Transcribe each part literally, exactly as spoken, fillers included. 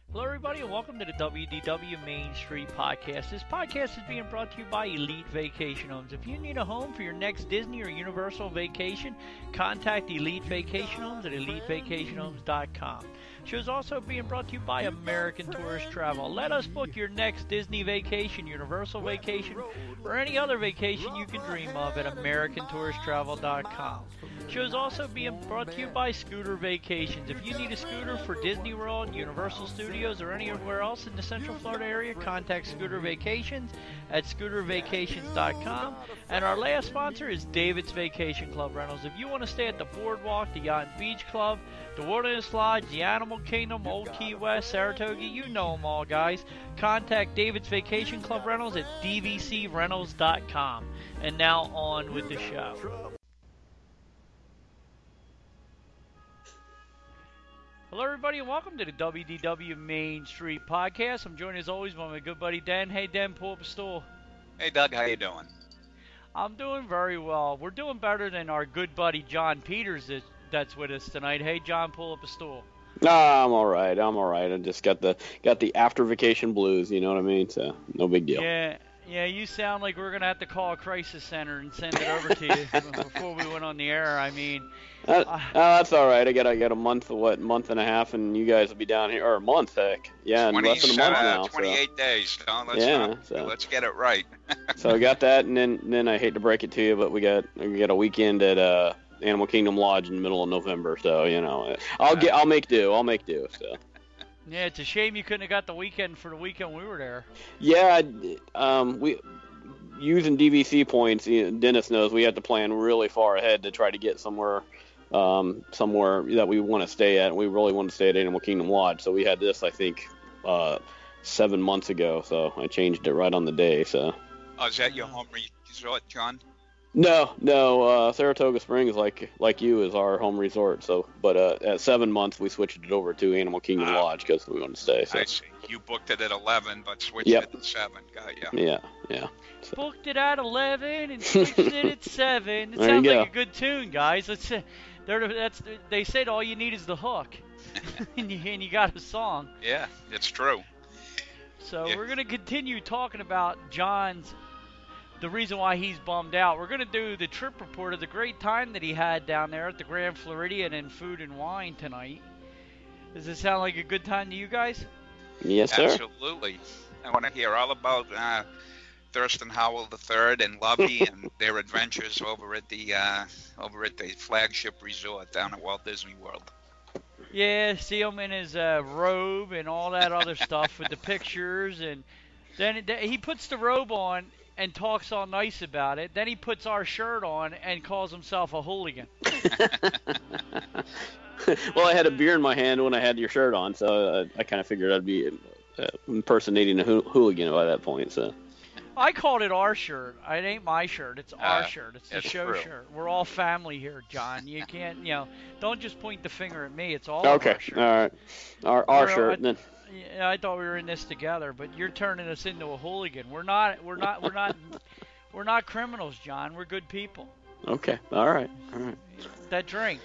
Hello, everybody, and welcome to the W D W Main Street Podcast. This podcast is being brought to you by Elite Vacation Homes. If you need a home for your next Disney or Universal vacation, contact Elite Vacation Homes at elite vacation homes dot com. The show is also being brought to you by American Tourist Travel. Let us book your next Disney vacation, Universal vacation, or any other vacation you can dream of at american tourist travel dot com. The show is also being brought to you by Scooter Vacations. If you need a scooter for Disney World, Universal Studios, or anywhere else in the Central Florida area, contact Scooter Vacations at scooter vacations dot com. And our last sponsor is David's Vacation Club Rentals. If you want to stay at the Boardwalk, the Yacht and Beach Club, the Wilderness Lodge, the Animal Kingdom, Old Key West, Saratoga, you know them all, guys. Contact David's Vacation Club Rentals at d v c rentals dot com. And now on with the show. Hello, everybody, and welcome to the W D W Main Street Podcast. I'm joined as always by my good buddy Dan. Hey, Dan, pull up a stool. Hey, Doug, how you doing? I'm doing very well. We're doing better than our good buddy John Peters that, that's with us tonight. Hey, John, pull up a stool. No, I'm all right. I'm all right. I just got the got the after vacation blues. You know what I mean? So no big deal. Yeah, yeah. You sound like we're gonna have to call a crisis center and send it over to you before we went on the air. I mean, uh, uh, that's all right. I got I got a month, what month and a half, and you guys will be down here, or a month, heck, yeah, in less than a month now. twenty-eight so. days. No, let's yeah, not, so. let's get it right. So I got that, and then then I hate to break it to you, but we got we got a weekend at uh. Animal Kingdom Lodge in the middle of November, so you know, I'll get, I'll make do, I'll make do. So. Yeah, it's a shame you couldn't have got the weekend for the weekend we were there. Yeah, um, we using D V C points. You know, Dennis knows we have to plan really far ahead to try to get somewhere, um, somewhere that we want to stay at. And we really want to stay at Animal Kingdom Lodge, so we had this, I think, uh, seven months ago. So I changed it right on the day. So. Oh, is that your home resort, John? No, no. Uh, Saratoga Springs, like like you, is our home resort. So, but uh, at seven months, we switched it over to Animal Kingdom uh, Lodge because we want to stay. So. I see. You booked it at eleven, but switched yep. it at seven. Got you. Yeah, yeah. So. Booked it at eleven and switched it at seven. It there sounds like a good tune, guys. Let's. Uh, that's they said all you need is the hook, and, you, and you got a song. Yeah, it's true. So yeah. we're gonna continue talking about John's. The reason why he's bummed out. We're going to do the trip report of the great time that he had down there at the Grand Floridian and Food and Wine tonight. Does it sound like a good time to you guys? Yes, sir. Absolutely. I want to hear all about uh, Thurston Howell the third and Lovey and their adventures over at the uh, over at the flagship resort down at Walt Disney World. Yeah, see him in his uh, robe and all that other stuff with the pictures, and then he puts the robe on and talks all nice about it. Then he puts our shirt on and calls himself a hooligan. Well, I had a beer in my hand when I had your shirt on, so uh, I kind of figured I'd be uh, impersonating a ho- hooligan by that point. So I called it our shirt. It ain't my shirt. It's our uh, shirt. It's the it's show true. shirt. We're all family here, John. You can't, you know, don't just point the finger at me. It's all okay. Of our shirt. All right. Our, our shirt. I, then. Yeah, I thought we were in this together, but you're turning us into a hooligan. We're not. We're not. We're not. We're not criminals, John. We're good people. Okay. All right. All right. That drink.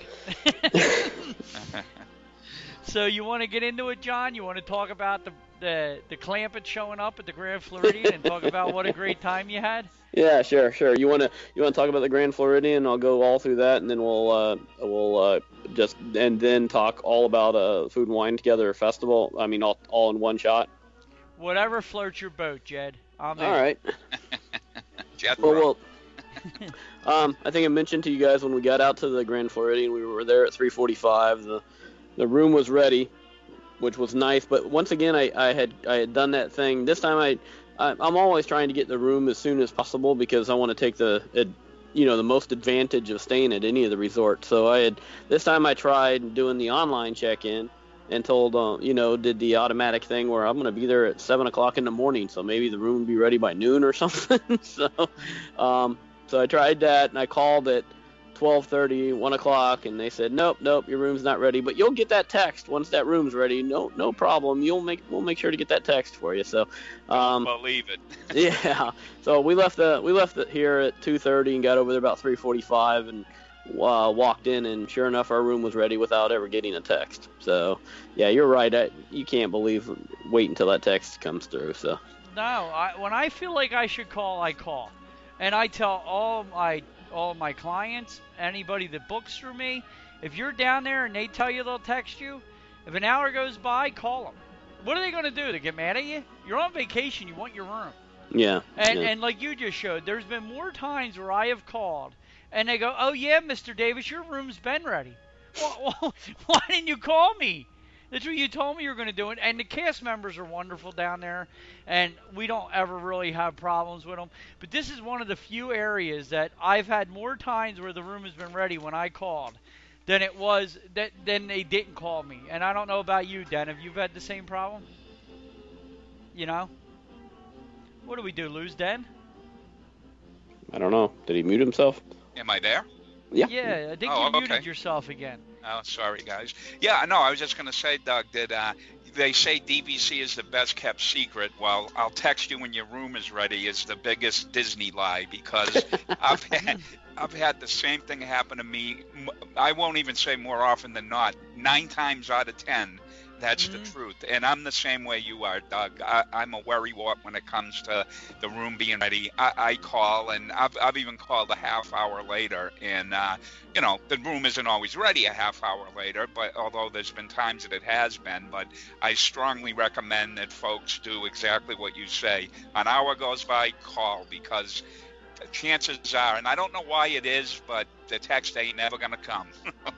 So you want to get into it, John? You want to talk about the the the Clampett showing up at the Grand Floridian and talk about what a great time you had? Yeah, sure, sure. You want to you want to talk about the Grand Floridian? I'll go all through that, and then we'll uh, we'll uh, just and then talk all about uh, Food and Wine Together Festival. I mean, all all in one shot. Whatever floats your boat, Jed. I'm in. All right. Jethro. Well, well um, I think I mentioned to you guys when we got out to the Grand Floridian, we were there at three forty-five. The the room was ready, which was nice. But once again, I, I had I had done that thing. This time I. I'm always trying to get the room as soon as possible because I want to take the, you know, the most advantage of staying at any of the resorts. So I had this time I tried doing the online check-in and told, uh, you know, did the automatic thing where I'm going to be there at seven o'clock in the morning, so maybe the room will be ready by noon or something. so, um, so I tried that and I called at twelve thirty, one o'clock, and they said, nope, nope, your room's not ready, but you'll get that text once that room's ready. No, no problem. You'll make, we'll make sure to get that text for you. So, um, believe it. yeah. So we left the, we left it here at two thirty and got over there about three forty-five, and uh, walked in, and sure enough, our room was ready without ever getting a text. So, yeah, you're right. I, you can't believe wait until that text comes through. So. No, I, when I feel like I should call, I call, and I tell all my all my clients, anybody that books through me, if you're down there and they tell you they'll text you, if an hour goes by, call them. What are they going to do? They get mad at you? You're on vacation. You want your room. Yeah. And yeah. and like you just showed, there's been more times where I have called, and they go, "Oh yeah, Mister Davis, your room's been ready." Well, well, why didn't you call me? That's what you told me you were going to do. And the cast members are wonderful down there, and we don't ever really have problems with them. But this is one of the few areas that I've had more times where the room has been ready when I called than it was that then they didn't call me. And I don't know about you, Den. Have you had the same problem? You know? What do we do, lose Den? I don't know. Did he mute himself? Am I there? Yeah. Yeah, I think Oh, you okay. muted yourself again. Oh, sorry, guys. Yeah, no, I was just going to say, Doug, that uh, they say D V C is the best kept secret. Well, I'll text you when your room is ready is the biggest Disney lie, because I've had, I've had the same thing happen to me. I won't even say more often than not. Nine times out of ten, that's Mm-hmm. the truth. And I'm the same way you are, Doug. I, I'm a worrywart when it comes to the room being ready. I, I call, and I've, I've even called a half hour later, and uh, you know, the room isn't always ready a half hour later, but although there's been times that it has been, but I strongly recommend that folks do exactly what you say. An hour goes by, call, because chances are, and I don't know why it is, but the text ain't never going to come.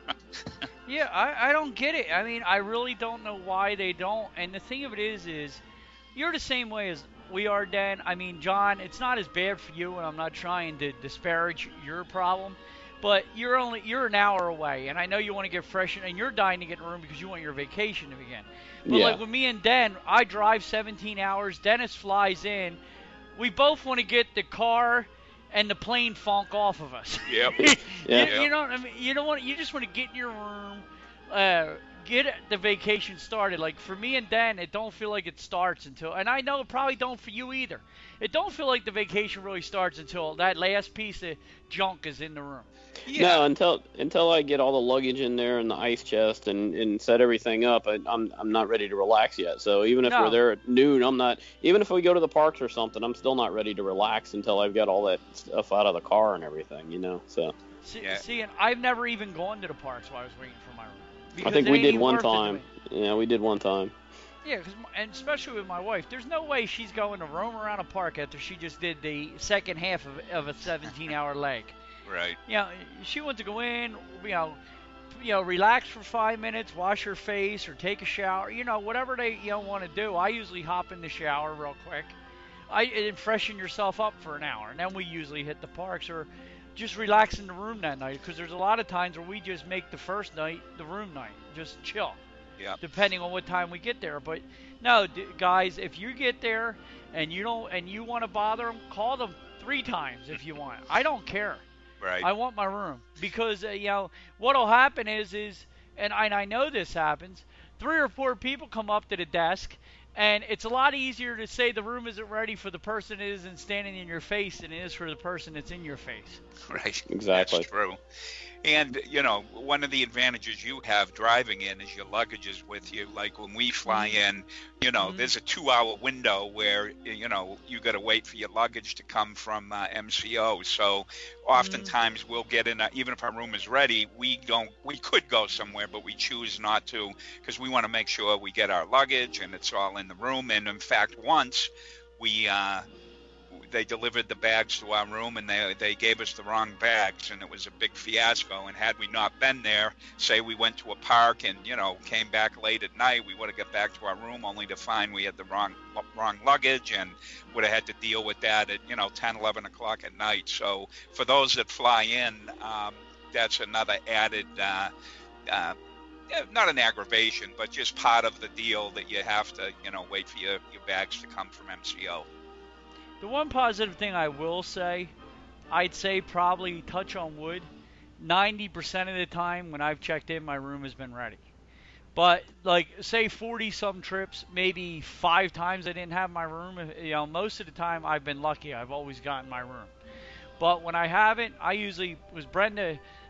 Yeah, I, I don't get it. I mean, I really don't know why they don't. And the thing of it is, is you're the same way as we are, Dan. I mean, John, it's not as bad for you, and I'm not trying to disparage your problem, but you're only you're an hour away, and I know you want to get fresh, and you're dying to get in a room because you want your vacation to begin. But Yeah. like with me and Den, I drive seventeen hours. Dennis flies in. We both want to get the car and the plane funk off of us. Yep. you, Yeah. you know what I mean? You don't want. You just want to get in your room, uh, get the vacation started. Like for me and Dan, it don't feel like it starts until, and I know it probably don't for you either. It don't feel like the vacation really starts until that last piece of junk is in the room. Yeah. No, until until I get all the luggage in there and the ice chest and, and set everything up, I, I'm I'm not ready to relax yet. So even if No. we're there at noon, I'm not. Even if we go to the parks or something, I'm still not ready to relax until I've got all that stuff out of the car and everything. You know. So See, Yeah. see, and I've never even gone to the parks while I was waiting for my room. I Because think it we ain't did even one worth it to time. me. Yeah, we did one time. Yeah, cause, and especially with my wife, there's no way she's going to roam around a park after she just did the second half of, of a seventeen-hour leg. Right. You know, she wants to go in, you know, you know, relax for five minutes, wash her face, or take a shower. You know, whatever they you know want to do. I usually hop in the shower real quick. I and freshen yourself up for an hour, and then we usually hit the parks or just relax in the room that night. Because there's a lot of times where we just make the first night the room night, just chill. Yeah. Depending on what time we get there. But no, d- guys, if you get there and you don't and you want to bother them, call them three times if you want. I don't care. Right. I want my room because uh, you know what'll happen is is and I, and I know this happens. Three or four people come up to the desk, and it's a lot easier to say the room isn't ready for the person that isn't standing in your face than it is for the person that's in your face. Right. Exactly. That's true. And, you know, one of the advantages you have driving in is your luggage is with you. Like when we fly in, you know, Mhm. there's a two-hour window where, you know, you got to wait for your luggage to come from uh, M C O. So oftentimes we'll get in, a, even if our room is ready, we don't, we could go somewhere, but we choose not to because we want to make sure we get our luggage and it's all in the room. And in fact, once we, uh, they delivered the bags to our room and they they gave us the wrong bags and it was a big fiasco. And had we not been there, say we went to a park and, you know, came back late at night, we would have got back to our room only to find we had the wrong wrong luggage and would have had to deal with that at, you know, ten, eleven o'clock at night. So for those that fly in, um, that's another added, uh, uh, yeah, not an aggravation, but just part of the deal that you have to, you know, wait for your, your bags to come from M C O. The one positive thing I will say, I'd say probably touch on wood, ninety percent of the time when I've checked in, my room has been ready. But like say forty some trips, maybe five times I didn't have my room. You know, most of the time I've been lucky. I've always gotten my room. But when I haven't, I usually was Brenda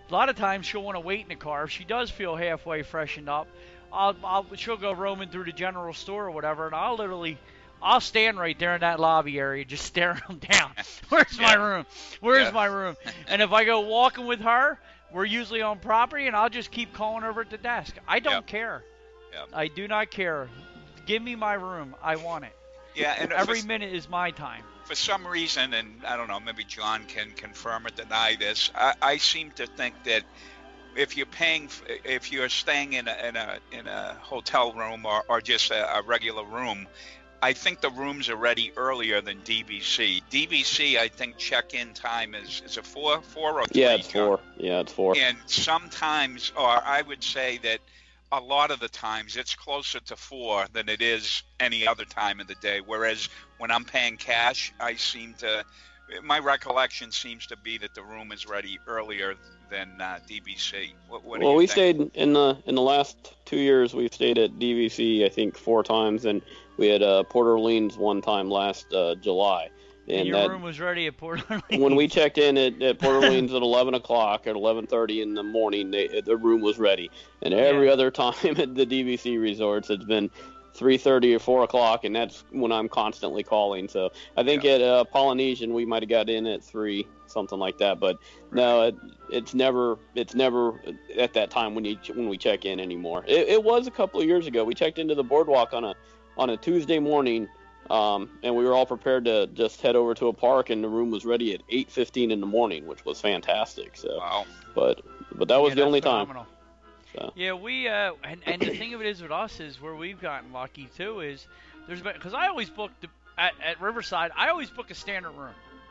A lot of times she'll want to wait in the car. If she does feel halfway freshened up, I'll, I'll she'll go roaming through the general store or whatever, and I'll literally, I'll stand right there in that lobby area just staring them down. Where's my Yeah. room? Where's Yeah. my room? And if I go walking with her, we're usually on property, and I'll just keep calling over at the desk. I don't Yep. care. Yep. I do not care. Give me my room. I want it. Yeah, and Every for, minute is my time. for some reason, and I don't know, maybe John can confirm or deny this. I, I seem to think that if you're paying, f- if you're staying in a in a in a hotel room or, or just a, a regular room, I think the rooms are ready earlier than D V C. D V C, I think check-in time is is it four four or three? Yeah, it's John? four. Yeah, it's four. And sometimes, or I would say that a lot of the times it's closer to four than it is any other time of the day. Whereas when I'm paying cash, I seem to, my recollection seems to be that the room is ready earlier than uh, D V C. What, what do Well, you we think? stayed in the in the last two years. We've stayed at D V C, I think, four times, and we had uh, Port Orleans one time last uh, July. And, And your that, room was ready at Port Orleans. when we checked in at, at Port Orleans at eleven o'clock, at eleven thirty in the morning, they, the room was ready. And every Yeah. other time at the D V C resorts, it's been three thirty or four o'clock, and that's when I'm constantly calling. So I think Yeah. at uh, Polynesian we might have got in at three, something like that. But no, it, it's never it's never at that time when you when we check in anymore. It, it was a couple of years ago. We checked into the boardwalk on a on a Tuesday morning. Um, and we were all prepared to just head over to a park, and the room was ready at eight fifteen in the morning, which was fantastic. So, Wow. but but that was Yeah, the that's only phenomenal. time. So. Yeah, we uh, and and the thing of it is with us is where we've gotten lucky too is there's been because I always book the, at at Riverside. I always book a standard room.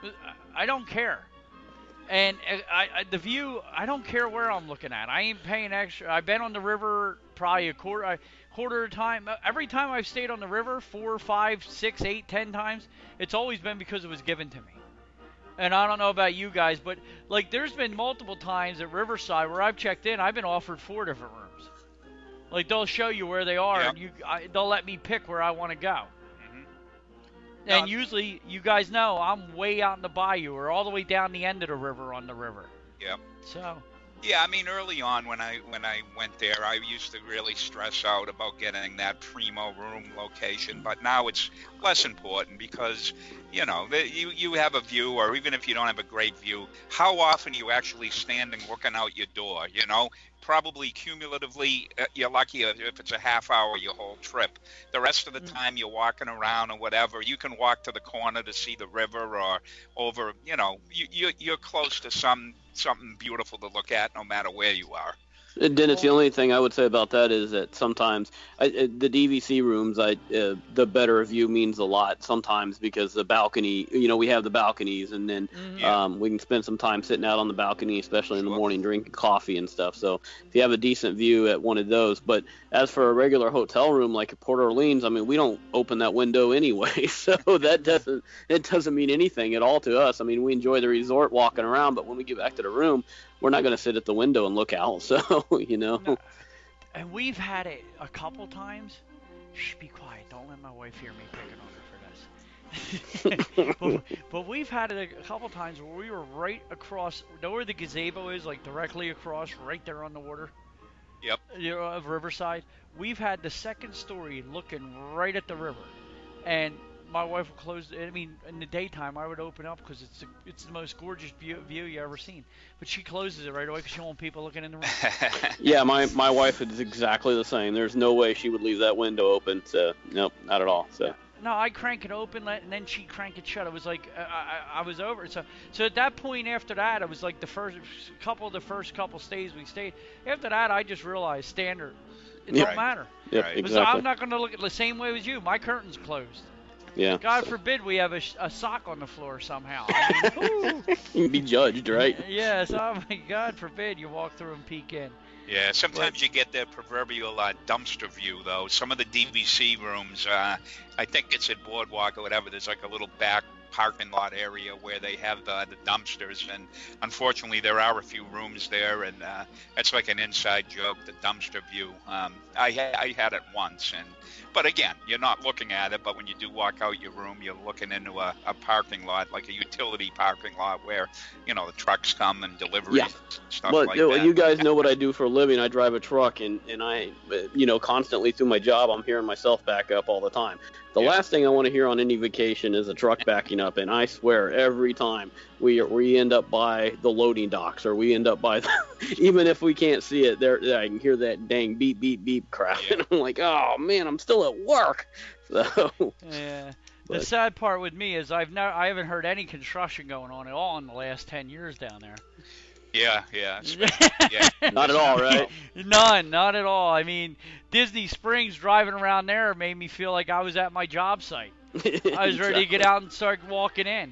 I, I don't care. And uh, I, I the view, I don't care where I'm looking at. I ain't paying extra. I've been on the river probably a quarter, a quarter of the time. Every time I've stayed on the river, four, five, six, eight, ten times, it's always been because it was given to me. And I don't know about you guys, but like there's been multiple times at Riverside where I've checked in, I've been offered four different rooms. Like they'll show you where they are, Yep. and you I, they'll let me pick where I want to go. Mhm. And No. usually, you guys know I'm way out in the bayou or all the way down the end of the river on the river. Yep. So, Yeah, I mean, early on when I when I went there, I used to really stress out about getting that primo room location. But now it's less important because, you know, the, you you have a view, or even if you don't have a great view, how often are you actually standing looking out your door? You know, probably cumulatively, uh, you're lucky if if it's a half hour your whole trip. The rest of the time you're walking around or whatever. You can walk to the corner to see the river or over. You know, you, you're you're close to some. something beautiful to look at no matter where you are. And Dennis, the only thing I would say about that is that sometimes I, uh, the D V C rooms, I uh, the better view means a lot sometimes because the balcony, you know, we have the balconies, and then Mhm. Yeah. um, we can spend some time sitting out on the balcony, especially in the Sure. morning, drinking coffee and stuff. So if you have a decent view at one of those, but as for a regular hotel room like at Port Orleans, I mean, we don't open that window anyway, so that doesn't it doesn't mean anything at all to us. I mean, we enjoy the resort walking around, but when we get back to the room, we're not going to sit at the window and look out. So, you know. No. And we've had it a couple times. Shh, be quiet. Don't let my wife hear me picking on her for this. but, but we've had it a couple times where we were right across, know where the gazebo is, like directly across, right there on the water. Yep. You know, of Riverside. We've had the second story looking right at the river, and my wife will close. I mean, in the daytime, I would open up because it's the, it's the most gorgeous view, view you ever seen. But she closes it right away because she don't want people looking in the room. Yeah, my my wife is exactly the same. There's no way she would leave that window open. So, nope, not at all. So. No, I crank it open, let, and then she'd crank it shut. It was like uh, I, I was over it. So, so at that point after that, it was like the first couple of the first couple stays we stayed. After that, I just realized standard. It Yep. don't matter. Yep, Right. Because exactly. I'm not going to look at the same way as you. My curtain's closed. Yeah. God so- forbid we have a, sh- a sock on the floor somehow. I mean, whoo. You can be judged, right? Yes, oh my God forbid you walk through and peek in. Yeah, sometimes you get the proverbial uh, dumpster view, though. Some of the D V C rooms, uh, I think it's at Boardwalk or whatever, there's like a little back parking lot area where they have the, the dumpsters, and unfortunately there are a few rooms there, and uh, it's like an inside joke, the dumpster view. Um, I, ha- I had it once, and but again, you're not looking at it, but when you do walk out your room, you're looking into a, a parking lot, like a utility parking lot where, you know, the trucks come and deliveries, Yeah. stuff Well, like you, that. you guys know what I do for a living. I drive a truck, and, and I, you know, constantly through my job, I'm hearing myself back up all the time. The Yeah. last thing I want to hear on any vacation is a truck backing up, and I swear every time we we end up by the loading docks, or we end up by, the, even if we can't see it, there I can hear that dang beep beep beep crap, Yeah. and I'm like, oh man, I'm still at work. So Yeah. But- The sad part with me is I've never, I haven't heard any construction going on at all in the last ten years down there. Yeah, yeah, yeah. not at all, right? None, not at all. I mean, Disney Springs driving around there made me feel like I was at my job site. I was ready to get out and start walking in.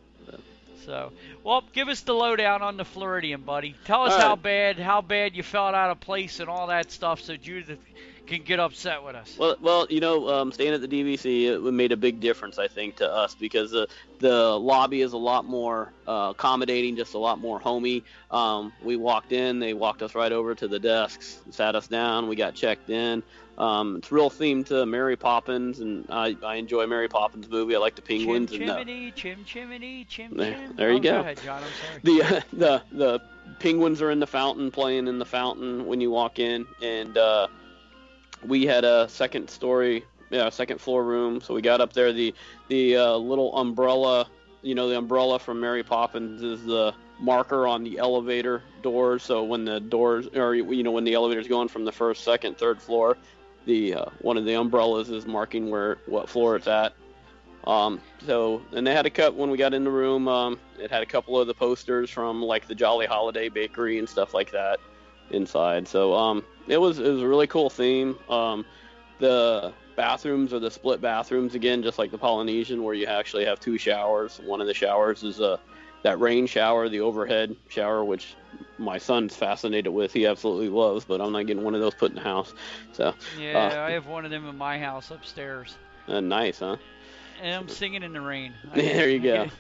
So, well, give us the lowdown on the Floridian, buddy. Tell us All how right. bad, how bad you felt out of place and all that stuff, so Judith can get upset with us. Well, well, you know, um, staying at the D V C it made a big difference, I think, to us, because the the lobby is a lot more uh, accommodating, just a lot more homey. Um, we walked in, they walked us right over to the desks, sat us down, we got checked in. Um, it's real themed to Mary Poppins, and I, I enjoy Mary Poppins movie. I like the penguins. Chim and uh, chimney, chim chimney, chim There- chim. there you Oh, go. Go ahead, John. I'm sorry. the uh, the the penguins are in the fountain, playing in the fountain when you walk in, and uh, we had a second story, yeah, second floor room. So we got up there. The the uh, little umbrella, you know, the umbrella from Mary Poppins is the marker on the elevator doors. So when the doors, or you know, when the elevator's going from the first, second, third floor, the uh, one of the umbrellas is marking where what floor it's at. Um, so, and they had a cut when we got in the room. Um, it had a couple of the posters from like the Jolly Holiday Bakery and stuff like that inside. So, um, it was it was a really cool theme. Um, the bathrooms are the split bathrooms again, just like the Polynesian, where you actually have two showers. One of the showers is a that rain shower, the overhead shower, which my son's fascinated with. He absolutely loves, but I'm not getting one of those put in the house. So, Yeah, uh, I have one of them in my house upstairs. uh, nice, huh? And I'm singing in the rain. There you go.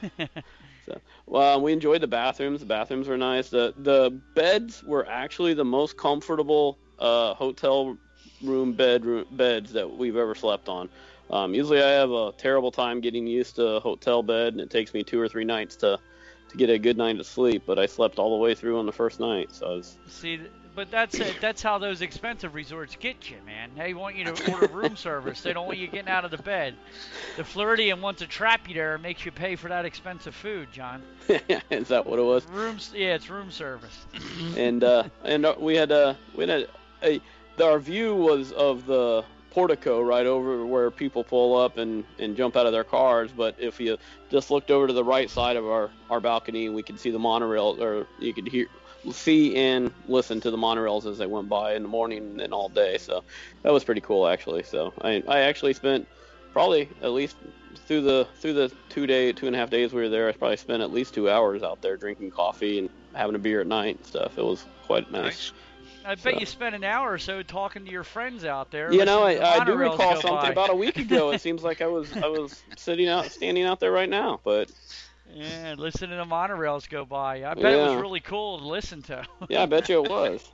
So, well, we enjoyed the bathrooms. The bathrooms were nice. The the beds were actually the most comfortable uh, hotel room bed beds that we've ever slept on. Um, usually, I have a terrible time getting used to a hotel bed, and it takes me two or three nights to to get a good night of sleep. But I slept all the way through on the first night, so I was. See, but that's it. That's how those expensive resorts get you, man. They want you to order room service. They don't want you getting out of the bed. The Floridian wants to trap you there and makes you pay for that expensive food, John. Is that what it was? Rooms, yeah, it's room service. and uh, and uh, we had a we had a, a our view was of the portico right over where people pull up and, and jump out of their cars. But if you just looked over to the right side of our, our balcony, we could see the monorail, or you could hear see and listen to the monorails as they went by in the morning and all day. So that was pretty cool, actually. So I I actually spent probably at least through the through the two day two and a half days we were there, I probably spent at least two hours out there drinking coffee and having a beer at night and stuff. It was quite nice. Nice. I bet So- you spent an hour or so talking to your friends out there. You know, listening to I, the I do monorails recall go something by. about a week ago. It seems like I was I was sitting out, standing out there right now. But Yeah, listening to the monorails go by. I bet it was Yeah. really cool to listen to. yeah, I bet you it was.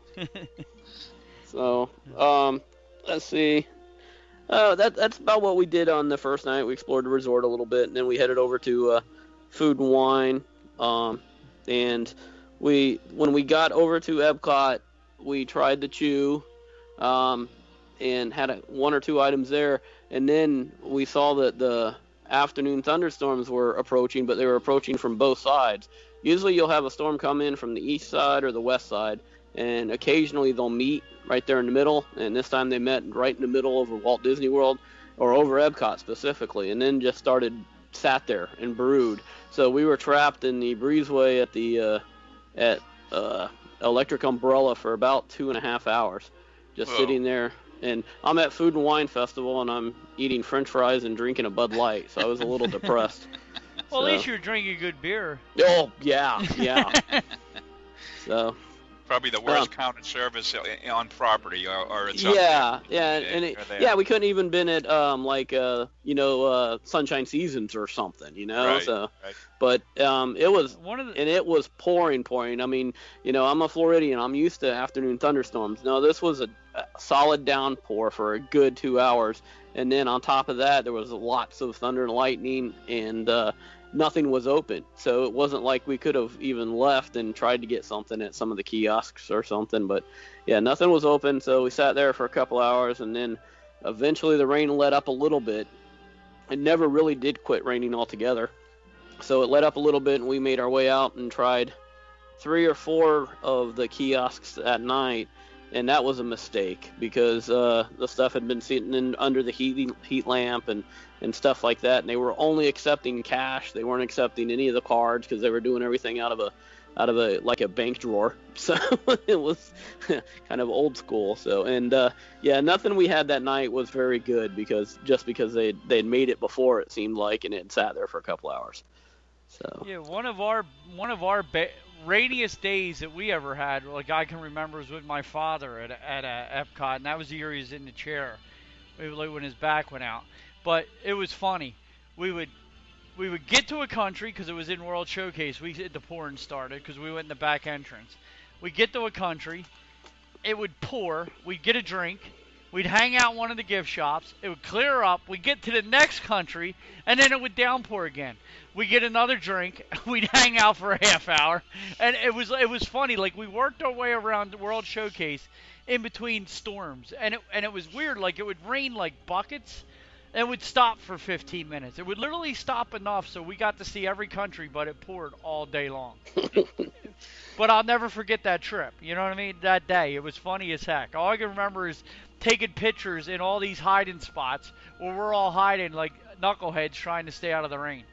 So, um, let's see. Uh, that that's about what we did on the first night. We explored the resort a little bit, and then we headed over to uh, Food and Wine. Um, and we when we got over to Epcot, we tried the chew, um, and had a, one or two items there. And then we saw that the afternoon thunderstorms were approaching, but they were approaching from both sides. Usually you'll have a storm come in from the east side or the west side, and occasionally they'll meet right there in the middle. And this time they met right in the middle over Walt Disney World, or over Epcot specifically, and then just started, sat there and brewed. So we were trapped in the breezeway at the uh, at uh, Electric Umbrella for about two and a half hours, just Whoa. sitting there. And I'm at Food and Wine Festival, and I'm eating French fries and drinking a Bud Light, so I was a little depressed. Well, So- at least you're drinking good beer. Oh, yeah, yeah. So, Probably the worst Um, counter service on property, or, or it's yeah, up there. yeah, They- and it, they're there. yeah, we couldn't even been at um like uh you know uh Sunshine Seasons or something, you know. Right, So, right. but um it was One of the and it was pouring, pouring. I mean, you know, I'm a Floridian. I'm used to afternoon thunderstorms. No, this was a, a solid downpour for a good two hours, and then on top of that, there was lots of thunder and lightning, and uh, nothing was open. So it wasn't like we could have even left and tried to get something at some of the kiosks or something. But yeah, nothing was open. So we sat there for a couple hours, and then eventually the rain let up a little bit. It never really did quit raining altogether. So it let up a little bit, and we made our way out and tried three or four of the kiosks at night, and that was a mistake because uh, the stuff had been sitting in under the heat heat lamp and, and stuff like that, and they were only accepting cash. They weren't accepting any of the cards because they were doing everything out of a out of a like a bank drawer. So it was kind of old school. So and uh, yeah, nothing we had that night was very good because just because they they'd made it before, it seemed like, and it had sat there for a couple hours. So yeah, one of our one of our ba- rainiest days that we ever had, like I can remember, was with my father at at uh, Epcot, and that was the year he was in the chair, like when his back went out. But it was funny. We would we would get to a country because it was in World Showcase. We the pouring started because we went in the back entrance. We get to a country, it would pour. We'd get a drink. We'd hang out in one of the gift shops. It would clear up. We'd get to the next country, and then it would downpour again. We'd get another drink. We'd hang out for a half hour. And it was it was funny. Like, we worked our way around the World Showcase in between storms. And it, and it was weird. Like, it would rain like buckets, and it would stop for fifteen minutes. It would literally stop enough so we got to see every country, but it poured all day long. But I'll never forget that trip. You know what I mean? That day. It was funny as heck. All I can remember is taking pictures in all these hiding spots where we're all hiding like knuckleheads trying to stay out of the rain.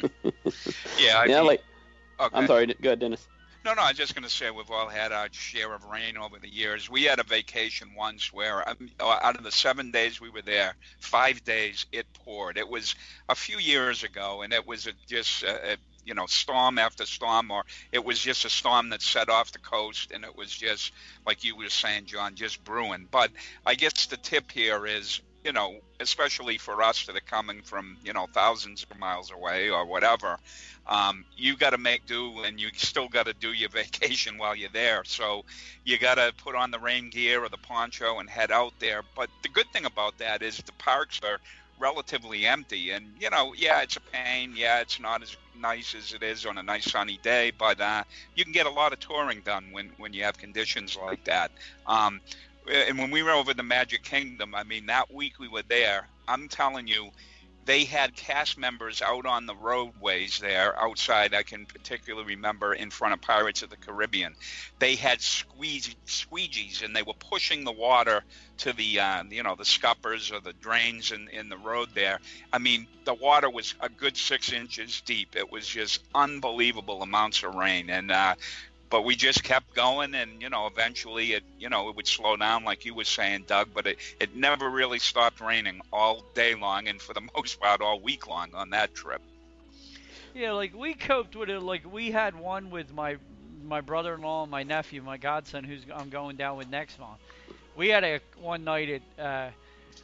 Yeah, I yeah, mean, like okay. I'm sorry. Go ahead, Dennis. No, no, I was just going to say we've all had our share of rain over the years. We had a vacation once where um, out of the seven days we were there, five days it poured. It was a few years ago, and it was a, just a, a, you know, storm after storm, or it was just a storm that set off the coast, and it was just, like you were saying, John, just brewing. But I guess the tip here is, you know, especially for us that are coming from, you know, thousands of miles away or whatever, um, you got to make do, and you still got to do your vacation while you're there. So you got to put on the rain gear or the poncho and head out there. But the good thing about that is the parks are relatively empty, and, you know, yeah, it's a pain. Yeah, it's not as nice as it is on a nice sunny day, but uh, you can get a lot of touring done when, when you have conditions like that. Um, and when we were over the Magic Kingdom, I mean, that week we were there, I'm telling you, they had cast members out on the roadways there outside. I can particularly remember in front of Pirates of the Caribbean. They had squeegee, squeegees, and they were pushing the water to the, uh, you know, the scuppers or the drains in, in the road there. I mean, the water was a good six inches deep. It was just unbelievable amounts of rain. And, uh, but we just kept going, and, you know, eventually it, you know, it would slow down like you were saying, Doug, but it, it never really stopped raining all day long, and for the most part all week long on that trip. Yeah, like, we coped with it. Like, we had one with my my brother-in-law and my nephew, my godson, who's I'm going down with next month. We had a one night at uh,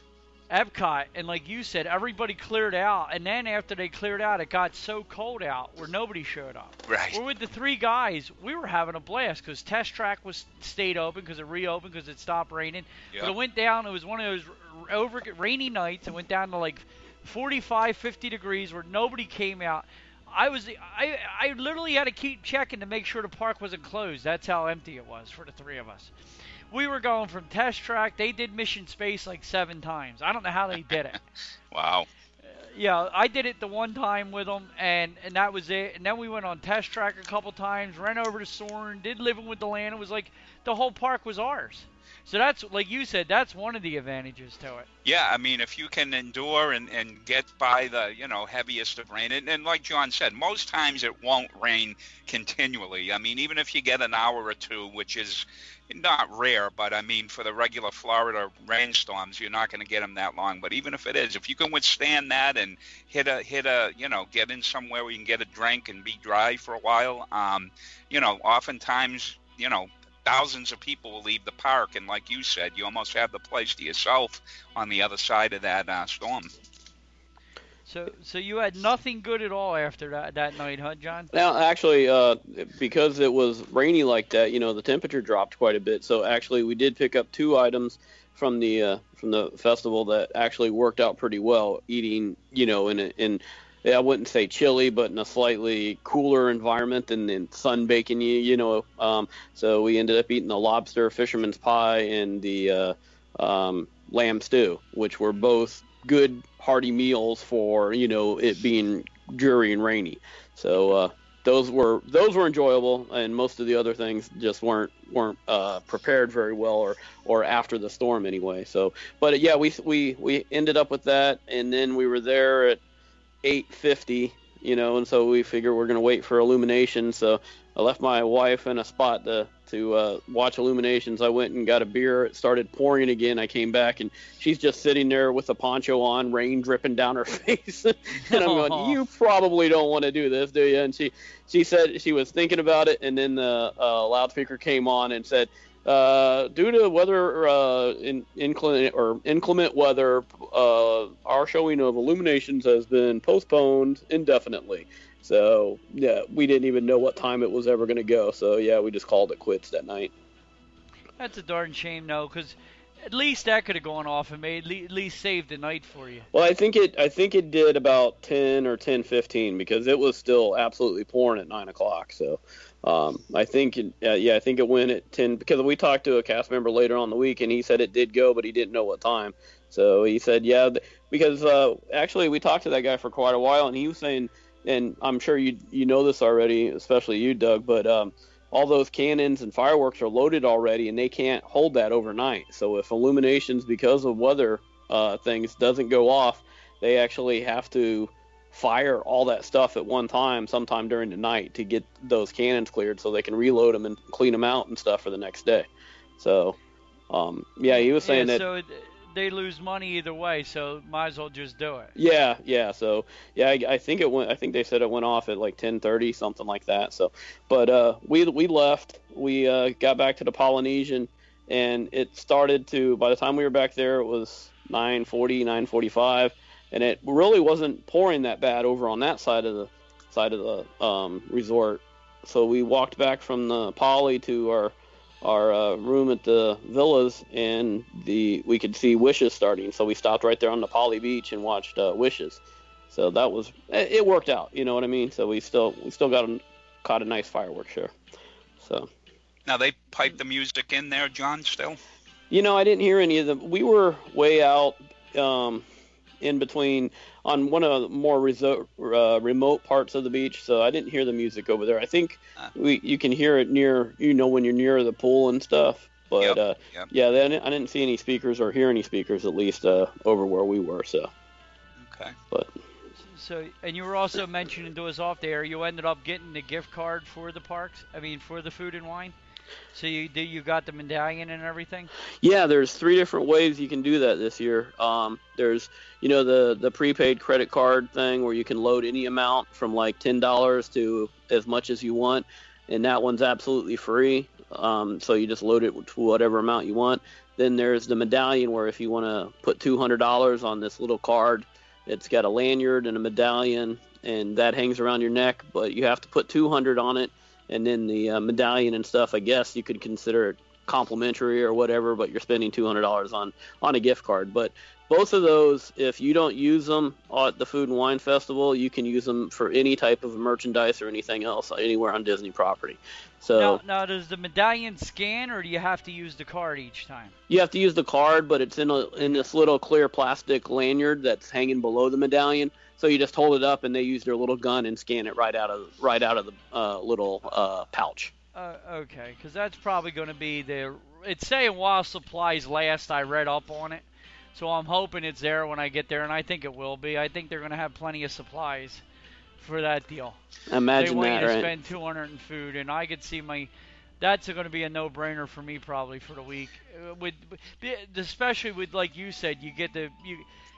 Epcot, and like you said, everybody cleared out, and then after they cleared out, it got so cold out where nobody showed up. Right. We're with the three guys. We were having a blast because Test Track was stayed open because it reopened because it stopped raining. Yep. But it went down. It was one of those over rainy nights. It went down to like forty-five, fifty degrees where nobody came out. I was I I literally had to keep checking to make sure the park wasn't closed. That's how empty it was for the three of us. We were going from Test Track. They did Mission Space like seven times. I don't know how they did it. Wow. Uh, yeah, I did it the one time with them, and, and that was it. And then we went on Test Track a couple times, ran over to Soarin', did Living with the Land. It was like the whole park was ours. So that's, like you said, that's one of the advantages to it. Yeah, I mean, if you can endure and, and get by the, you know, heaviest of rain, and, and like John said, most times it won't rain continually. I mean, even if you get an hour or two, which is not rare, but I mean, for the regular Florida rainstorms, you're not going to get them that long. But even if it is, if you can withstand that and hit a, hit a, you know, get in somewhere where you can get a drink and be dry for a while, um, you know, oftentimes, you know, thousands of people will leave the park, and like you said, you almost have the place to yourself on the other side of that uh, storm. So, so you had nothing good at all after that that night, huh, John? Now, actually, uh, because it was rainy like that, you know, the temperature dropped quite a bit. So actually, we did pick up two items from the uh, from the festival that actually worked out pretty well. Eating, you know, in a, in I wouldn't say chilly, but in a slightly cooler environment than in sun baking you, you know. Um, so we ended up eating the lobster fisherman's pie and the uh, um, lamb stew, which were both good hearty meals for, you know, it being dreary and rainy. So uh, those were those were enjoyable, and most of the other things just weren't weren't uh, prepared very well, or or after the storm anyway. So, but yeah, we we we ended up with that, and then we were there at eight fifty, you know, and so we figured we're gonna wait for illumination. So I left my wife in a spot to to uh, watch illuminations. I went and got a beer. It started pouring again. I came back, and she's just sitting there with a poncho on, rain dripping down her face. And I'm going, you probably don't want to do this, do you? And she, she said she was thinking about it, and then the uh, loudspeaker came on and said, uh, due to weather uh, in, inclement or inclement weather, uh, our showing of illuminations has been postponed indefinitely. So, yeah, we didn't even know what time it was ever going to go. So, yeah, we just called it quits that night. That's a darn shame, though, because at least that could have gone off and made at least saved the night for you. Well, I think it I think it did about ten or ten fifteen, because it was still absolutely pouring at nine o'clock. So, um, I think, it, uh, yeah, I think it went at ten, because we talked to a cast member later on in the week, and he said it did go, but he didn't know what time. So he said, yeah, because uh, actually we talked to that guy for quite a while, and he was saying, and I'm sure you you know this already, especially you, Doug, but um, all those cannons and fireworks are loaded already, and they can't hold that overnight. So if illuminations, because of weather uh, things, doesn't go off, they actually have to fire all that stuff at one time, sometime during the night, to get those cannons cleared so they can reload them and clean them out and stuff for the next day. So, um, yeah, he was saying yeah, that. So it, they lose money either way, so might as well just do it. Yeah, yeah. So yeah, I, I think it went. I think they said it went off at like ten thirty, something like that. So, but uh, we we left. We uh, got back to the Polynesian, and it started to. By the time we were back there, it was nine forty, nine forty-five, and it really wasn't pouring that bad over on that side of the side of the um, resort. So we walked back from the Poly to our our uh, room at the villas, and the we could see Wishes starting, so we stopped right there on the Poly Beach and watched uh, Wishes. So that was it worked out, you know what I mean? So we still we still got a, caught a nice fireworks show. So now they pipe the music in there, John, still? You know, I didn't hear any of them. We were way out um, in between on one of the more reso- uh, remote parts of the beach, so I didn't hear the music over there. I think uh, we you can hear it near, you know, when you're near the pool and stuff. But yep, uh, yep. yeah, they, I didn't see any speakers or hear any speakers, at least uh, over where we were. So. Okay. But. So, and you were also mentioning to us off there, you ended up getting the gift card for the parks. I mean, for the food and wine. So you you got the medallion and everything? Yeah, there's three different ways you can do that this year. Um, there's, you know, the, the prepaid credit card thing where you can load any amount from like ten dollars to as much as you want, and that one's absolutely free. Um, so you just load it to whatever amount you want. Then there's the medallion where if you want to put two hundred dollars on this little card, it's got a lanyard and a medallion, and that hangs around your neck, but you have to put two hundred dollars on it. And then the uh, medallion and stuff, I guess you could consider it complimentary or whatever, but you're spending two hundred dollars on, on a gift card. But both of those, if you don't use them at the Food and Wine Festival, you can use them for any type of merchandise or anything else anywhere on Disney property. So now, now, does the medallion scan, or do you have to use the card each time? You have to use the card, but it's in a, in this little clear plastic lanyard that's hanging below the medallion. So you just hold it up, and they use their little gun and scan it right out of right out of the uh, little uh, pouch. Uh, okay, because that's probably going to be the. It's saying while supplies last. I read up on it, so I'm hoping it's there when I get there, and I think it will be. I think they're going to have plenty of supplies for that deal. Imagine they want that, you to right? spend two hundred in food, and I could see my. That's going to be a no-brainer for me probably for the week. Uh, with, especially with, like you said, you get the you.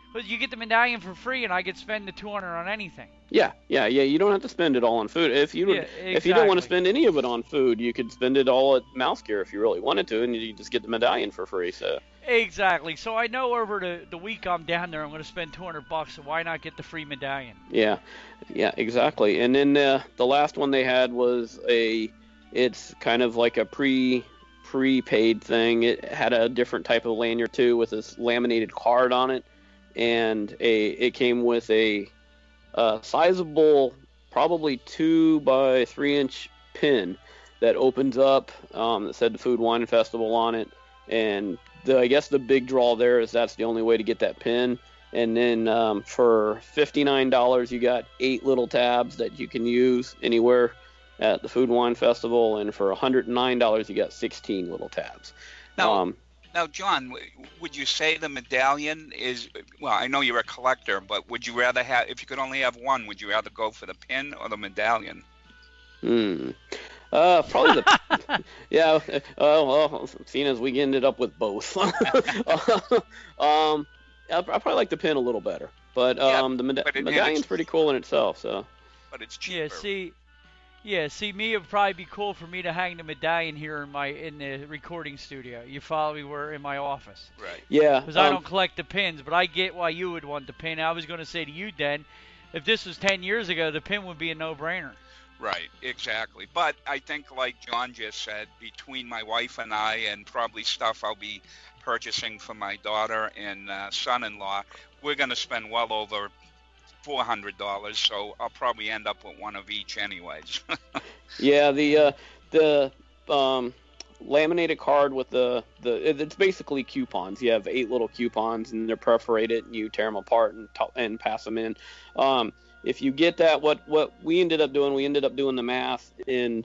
But you get the medallion for free, and I could spend the two hundred on anything. Yeah, yeah, yeah. You don't have to spend it all on food. If you Yeah, if you don't want to exactly. spend any of it on food, you could spend it all at Mouse Gear if you really wanted to, and you just get the medallion for free. So Exactly. So I know over the, the week I'm down there, I'm going to spend two hundred bucks. So why not get the free medallion? yeah, yeah, exactly. And then uh, the last one they had was a, it's kind of like a pre prepaid thing. It had a different type of lanyard too, with this laminated card on it, and a it came with a, a sizable, probably two by three inch pin that opens up. Um, that said the Food Wine Festival on it, and the I guess the big draw there is that's the only way to get that pin. And then um, for fifty-nine dollars, you got eight little tabs that you can use anywhere at the Food Wine Festival, and for one hundred nine dollars, you got sixteen little tabs. Now, Um, now, John, w- would you say the medallion is, well, I know you're a collector, but would you rather have, if you could only have one, would you rather go for the pin or the medallion? hmm. Uh, probably the yeah. Uh, well, seeing as we ended up with both, um, I'll, I'll probably like the pin a little better, but Yeah, um, the meda- but it- and medallion's it's- pretty cool in itself. So But it's Yeah, cheaper. see, yeah, see, me, it'd probably be cool for me to hang the medallion here in my in the recording studio. You follow me? We're in my office. Right. yeah, Because I um, don't collect the pins, but I get why you would want the pin. I was going to say to you, Den, if this was ten years ago, the pin would be a no-brainer. Right, exactly. But I think, like John just said, between my wife and I, and probably stuff I'll be purchasing for my daughter and uh, son-in-law, we're going to spend well over four hundred dollars. So I'll probably end up with one of each, anyways. Yeah, the uh, the um, laminated card with the the it- it's basically coupons. You have eight little coupons, and they're perforated, and you tear them apart and to- and pass them in. Um, if you get that, what what we ended up doing, we ended up doing the math, and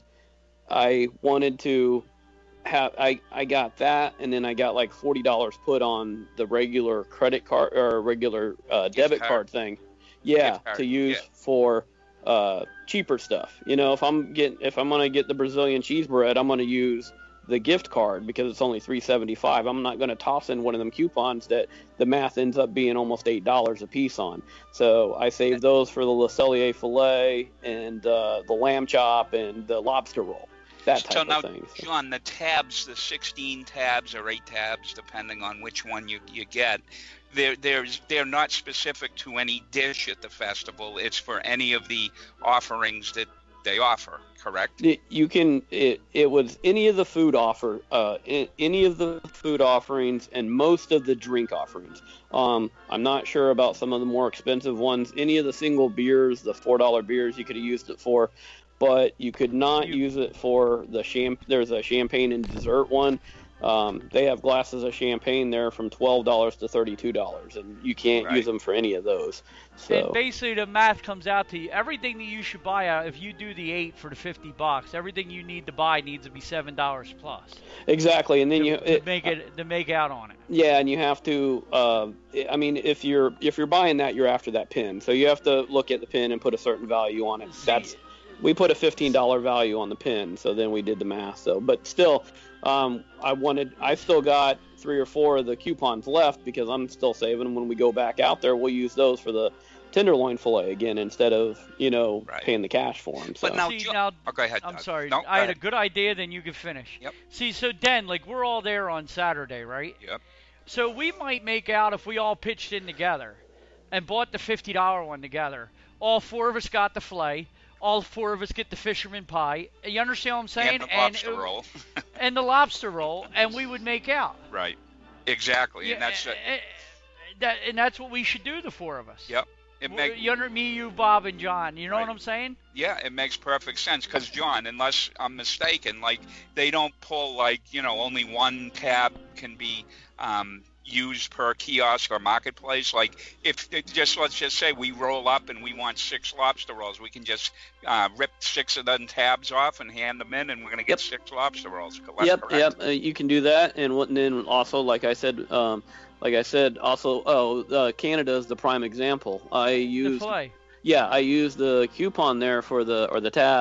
I wanted to have I I got that, and then I got like forty dollars put on the regular credit card or regular uh, debit card. card thing. Yeah, Gift card, to use yeah. for uh, cheaper stuff. You know, if I'm getting if I'm gonna get the Brazilian cheese bread, I'm gonna use the gift card because it's only three seventy-five. I'm not gonna toss in one of them coupons that the math ends up being almost eight dollars a piece on. So I saved those for the Le Cellier filet and uh, the lamb chop and the lobster roll. That type So of now, thing. So- John, the tabs, the sixteen tabs or eight tabs, depending on which one you, you get, they're, there's, they're not specific to any dish at the festival. It's for any of the offerings that they offer, correct? It, you can it, it was any of the food offer uh i- any of the food offerings and most of the drink offerings. um I'm not sure about some of the more expensive ones. Any of the single beers, the four dollar beers, you could have used it for, but you could not You- use it for the champ there's a champagne and dessert one. Um, they have glasses of champagne there from twelve dollars to thirty-two dollars, and you can't Right. use them for any of those. And So basically, the math comes out to you. Everything that you should buy out, if you do the eight for the fifty bucks, everything you need to buy needs to be seven dollars plus exactly, and then to, you to it, make it to make out on it. Yeah, and you have to. Uh, I mean, if you're if you're buying that, you're after that pin. So you have to look at the pin and put a certain value on it. See- That's we put a fifteen dollar value on the pin. So then we did the math. So, but still, um, I wanted. I still got three or four of the coupons left because I'm still saving them. When we go back out there, we'll use those for the tenderloin fillet again instead of you know Right. paying the cash for them. So. But now, See, Jo- now, oh, go ahead. I'm Doug. sorry. No, go I had a ahead. good idea, then you can finish. Yep. See, so Den, like we're all there on Saturday, right? Yep. So we might make out if we all pitched in together and bought the fifty dollar one together. All four of us got the fillet. All four of us get the fisherman pie. You understand what I'm saying? And the lobster and, roll. and the lobster roll, and we would make out. Right. Exactly. And that's uh, it. uh, that, and that's what we should do, the four of us. Yep. It W- make, you under me, you, Bob, and John. You know Right. what I'm saying? Yeah, it makes perfect sense because, John, unless I'm mistaken, like they don't pull like, you know, only one tab can be um, used per kiosk or marketplace. Like if it just let's just say we roll up and we want six lobster rolls, we can just uh, rip six of them tabs off and hand them in, and we're going to get Yep. six lobster rolls. That's Yep, correct. yep. Uh, you can do that, and, what, and then also, like I said, um, like I said, also, oh, uh, Canada is the prime example. I The used, fillet. yeah, I used the coupon there for the or the tab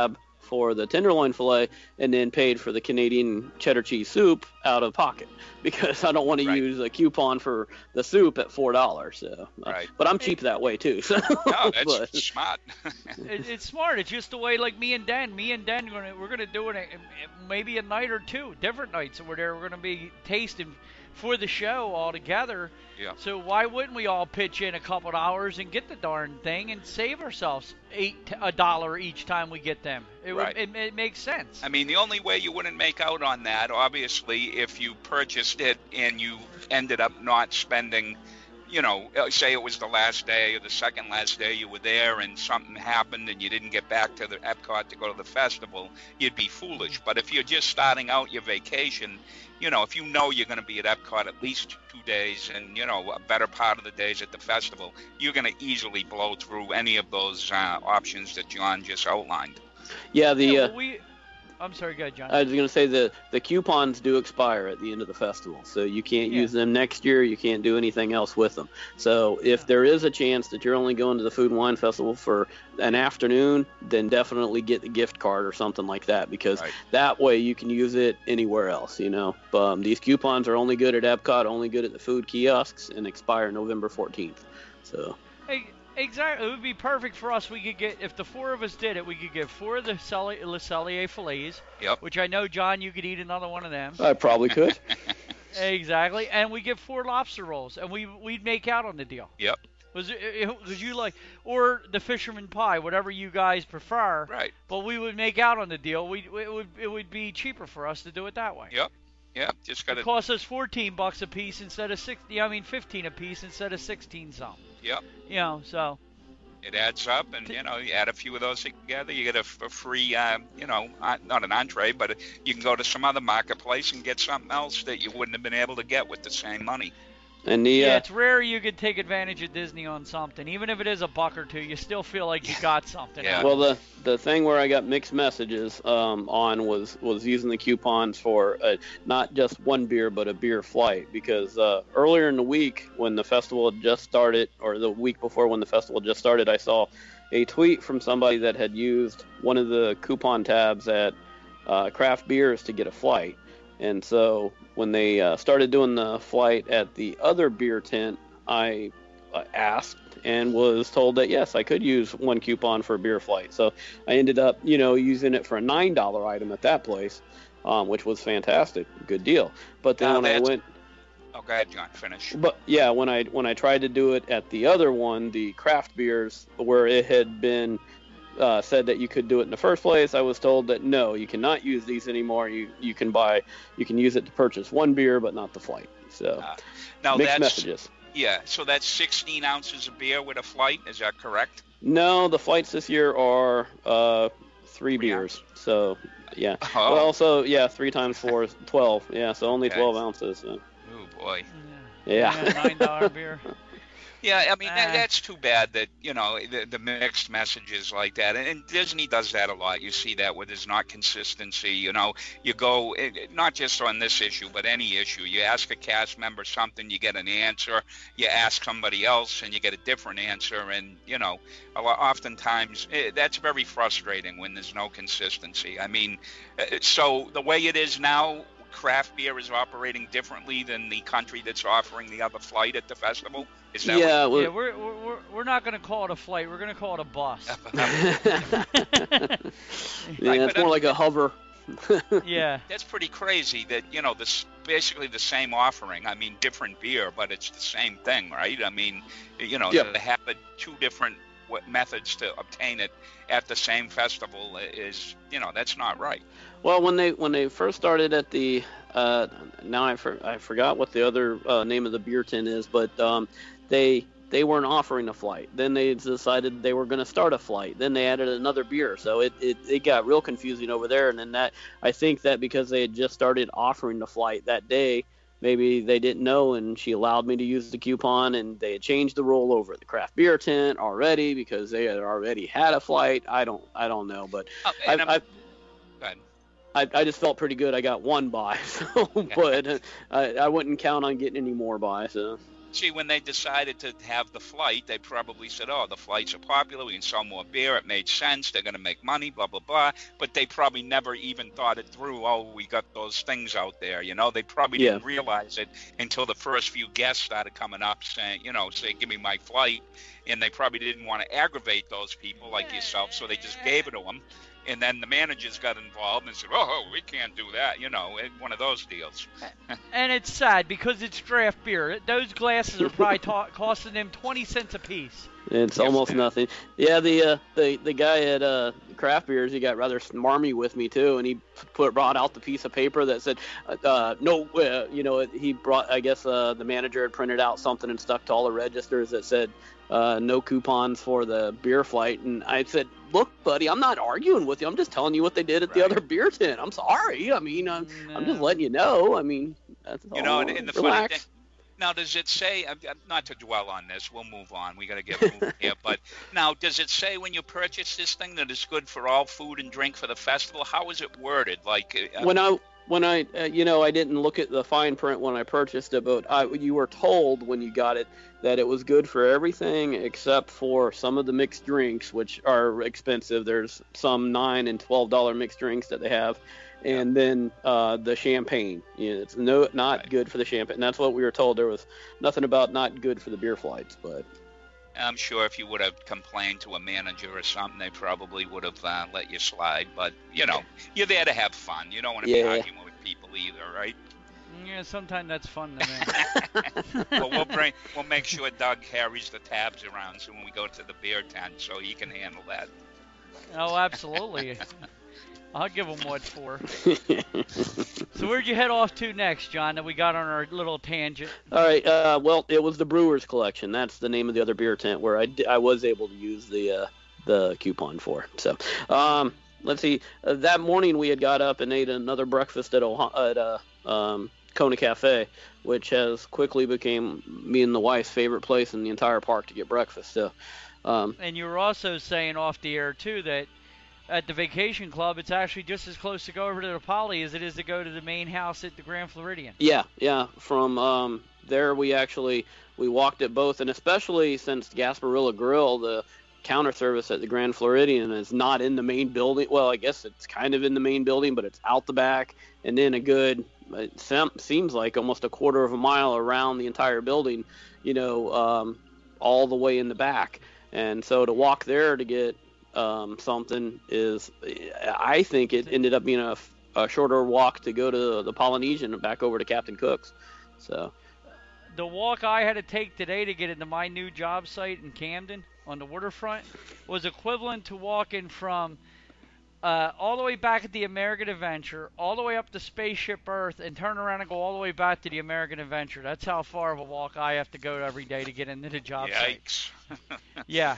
for the tenderloin fillet and then paid for the Canadian cheddar cheese soup out of pocket because I don't want to Right. use a coupon for the soup at four dollars. So, uh, Right. but I'm cheap that way too. So, No, that's but, smart. It, it's smart. It's just the way, like me and Dan. Me and Dan, gonna, we're gonna do it a- maybe a night or two, different nights. We're there. We're gonna be tasting for the show all together. Yeah. So why wouldn't we all pitch in a couple of hours and get the darn thing and save ourselves eight a dollar each time we get them? It Right. would, it, it makes sense. I mean, the only way you wouldn't make out on that, obviously, if you purchased it and you ended up not spending, you know, uh, say it was the last day or the second last day you were there and something happened and you didn't get back to the Epcot to go to the festival, you'd be foolish. But if you're just starting out your vacation, you know, if you know you're going to be at Epcot at least two days and, you know, a better part of the days at the festival, you're going to easily blow through any of those uh, options that John just outlined. yeah, the Yeah, uh, well, we. I'm sorry, go ahead, John. I was going to say the the coupons do expire at the end of the festival, so you can't Yeah. use them next year. You can't do anything else with them. So if Yeah. there is a chance that you're only going to the Food and Wine Festival for an afternoon, then definitely get the gift card or something like that, because Right. that way you can use it anywhere else. You know, um, these coupons are only good at Epcot, only good at the food kiosks, and expire November fourteenth. So. Hey, exactly. It would be perfect for us. We could get, if the four of us did it, we could get four of the Celli- Le Cellier fillets, Yep. which I know, John, you could eat another one of them. I probably could. Exactly. And we get four lobster rolls, and we, we'd make out on the deal. Yep. Was it, it, was you like, or the fisherman pie, whatever you guys prefer. Right. But we would make out on the deal. We it would it would be cheaper for us to do it that way. Yep. Yep. Just got It to. cost us fourteen bucks a piece instead of sixty. I mean fifteen a piece instead of sixteen something. Yep. You know, so It adds up, and you know, you add a few of those together, you get a, f- a free, uh, you know, uh, not an entree, but you can go to some other marketplace and get something else that you wouldn't have been able to get with the same money. And the yeah, uh, it's rare you could take advantage of Disney on something, even if it is a buck or two. You still feel like you got something. Yeah. out well, of it. the the thing where I got mixed messages um, on was was using the coupons for uh, not just one beer but a beer flight, because uh, earlier in the week when the festival had just started, or the week before when the festival just started, I saw a tweet from somebody that had used one of the coupon tabs at uh, craft beers to get a flight. And so when they uh, started doing the flight at the other beer tent, I uh, asked and was told that yes, I could use one coupon for a beer flight. So I ended up, you know, using it for a nine dollar item at that place, um, which was fantastic, good deal. But then Now when I that's- went, Oh, go ahead, John. Finish. but yeah, when I when I tried to do it at the other one, the craft beers, where it had been uh, said that you could do it in the first place, I was told that no, you cannot use these anymore. You you can buy, you can use it to purchase one beer, but not the flight. So Uh, Now mixed that's messages. yeah. So that's sixteen ounces of beer with a flight. Is that correct? No, the flights this year are uh, three Three beers. So yeah. Oh. Well, so yeah, three times four is twelve. Yeah, so only Okay. twelve ounces. So. Oh boy. Yeah. nine dollar beer. Yeah, I mean that, Uh, that's too bad that you know the, the mixed messages like that, and, and Disney does that a lot. You see that where there's not consistency. You know, you go it, it- not just on this issue, but any issue. You ask a cast member something, you get an answer. You ask somebody else, and you get a different answer. And you know, a lot, oftentimes it, that's very frustrating when there's no consistency. I mean, uh, so the way it is now, craft beer is operating differently than the country that's offering the other flight at the festival. Is that Yeah. Yeah, Well, we're we're we're not going to call it a flight. We're going to call it a bus. what, yeah, Right, it's but more I- like a hover. Yeah. That's pretty crazy that, you know, this basically the same offering. I mean, different beer, but it's the same thing, right? I mean, you know, Yep. to have it two different wa- methods to obtain it at the same festival is, you know, that's not right. Well, when they when they first started at the uh, now I, for, I forgot what the other uh, name of the beer tent is, but um, they they weren't offering a flight. Then they decided they were going to start a flight. Then they added another beer, so it, it it got real confusing over there. And then that I think that because they had just started offering the flight that day, maybe they didn't know, and she allowed me to use the coupon, and they had changed the rule over at the craft beer tent already because they had already had a flight. I don't I don't know, but Oh, I, and I'm- I go ahead. I, I just felt pretty good. I got one buy, so but I, I wouldn't count on getting any more buy. So See, when they decided to have the flight, they probably said, oh, the flights are popular. We can sell more beer. It made sense. They're going to make money, blah, blah, blah. But they probably never even thought it through. Oh, we got those things out there. You know, they probably Yeah. didn't realize it until the first few guests started coming up saying, you know, say, give me my flight. And they probably didn't want to aggravate those people like yourself. So they just gave it to them. And then the managers got involved and said, oh, we can't do that, you know, one of those deals. And it's sad because it's draft beer. Those glasses are probably ta- costing them twenty cents a piece. It's Yes, almost man. nothing. Yeah, the uh, the the guy at uh, Craft Beers, he got rather smarmy with me too, and he put brought out the piece of paper that said, uh, no, uh, you know, he brought. I guess uh, the manager had printed out something and stuck to all the registers that said, uh, no coupons for the beer flight. And I said, look, buddy, I'm not arguing with you. I'm just telling you what they did at the Right. other beer tent. I'm sorry. I mean, I'm, I'm just No. letting you know. I mean, that's You know, all. and, and the funny Relax. thing, now does it say, uh, uh, not to dwell on this, we'll move on, we got to get moving here, but now does it say when you purchase this thing that it's good for all food and drink for the festival? How is it worded? Like, uh, when I when I uh, you know I didn't look at the fine print when I purchased it, but I, you were told when you got it that it was good for everything except for some of the mixed drinks, which are expensive. There's some nine and twelve dollar mixed drinks that they have, and then uh, the champagne. You know, it's no not Right. good for the champagne. And that's what we were told. There was nothing about not good for the beer flights, but I'm sure if you would have complained to a manager or something, they probably would have uh, let you slide. But, you know, you're there to have fun. You don't want to Yeah. be arguing with people either, right? Yeah, sometimes that's fun to me. Well, we'll bring, we'll make sure Doug carries the tabs around so when we go to the beer tent so he can handle that. Oh, absolutely. I'll give them what for. So where'd you head off to next, John, that we got on our little tangent? All right. Uh, well, it was the Brewers Collection. That's the name of the other beer tent where I, di- I was able to use the uh, the coupon for. So, um, let's see. Uh, that morning we had got up and ate another breakfast at Oha- at uh, um, Kona Cafe, which has quickly became me and the wife's favorite place in the entire park to get breakfast. So, um, And you were also saying off the air, too, that at the Vacation Club, it's actually just as close to go over to the Poly as it is to go to the main house at the Grand Floridian. yeah, yeah. From um, there we actually we walked at both, and especially since Gasparilla Grill, the counter service at the Grand Floridian is not in the main building. Well, I guess it's kind of in the main building, but it's out the back, and then a good, it sem- seems like almost a quarter of a mile around the entire building, you know, um, all the way in the back. And so to walk there to get um, something is, I think it ended up being a, a shorter walk to go to the Polynesian and back over to Captain Cook's. So The walk I had to take today to get into my new job site in Camden on the waterfront was equivalent to walking from uh, all the way back at the American Adventure, all the way up to Spaceship Earth, and turn around and go all the way back to the American Adventure. That's how far of a walk I have to go every day to get into the job site. Yikes. Yeah.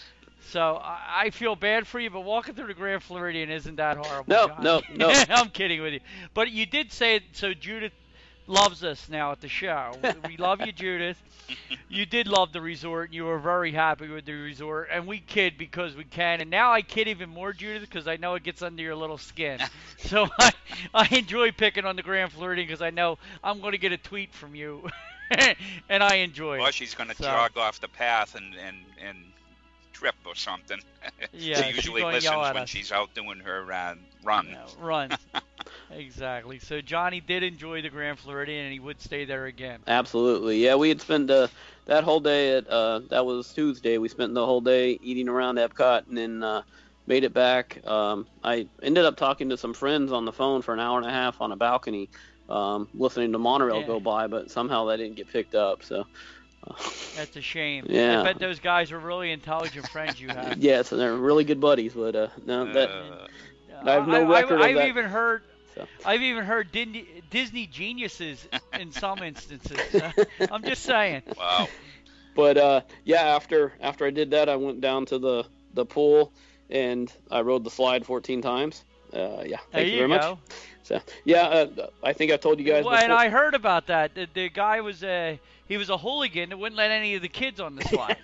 So I, I feel bad for you, but walking through the Grand Floridian isn't that horrible. No, John. no, no. I'm kidding with you. But you did say it, so Judith loves us now at the show. We love you, Judith. You did love the resort. You were very happy with the resort. And we kid because we can. And now I kid even more, Judith, because I know it gets under your little skin. So I, I enjoy picking on the Grand Floridian because I know I'm going to get a tweet from you. And I enjoy Or it. she's going to So- jog off the path and, and, and trip or something. Yeah, she she's usually gonna listens yell at when us. she's out doing her uh, run. No, run. Exactly. So Johnny did enjoy the Grand Floridian, and he would stay there again. absolutely, yeah. We had spent uh, that whole day at uh, that was Tuesday. We spent the whole day eating around Epcot, and then uh, made it back. Um, I ended up talking to some friends on the phone for an hour and a half on a balcony, um, listening to monorail Yeah. go by, but somehow that didn't get picked up. So. That's a shame. Yeah. I bet those guys are really intelligent friends you have. Yes, and they're really good buddies, but uh, no, that Uh, I have no I, record of I've that. even heard. So. I've even heard Disney, Disney geniuses in some instances. Uh, I'm just saying. wow. But uh, yeah, after after I did that, I went down to the, the pool and I rode the slide fourteen times. Uh, yeah, thank There you you very much. go. So yeah, uh, I think I told you guys Well, before. and I heard about that. The, the guy was a he was a hooligan that wouldn't let any of the kids on the slide.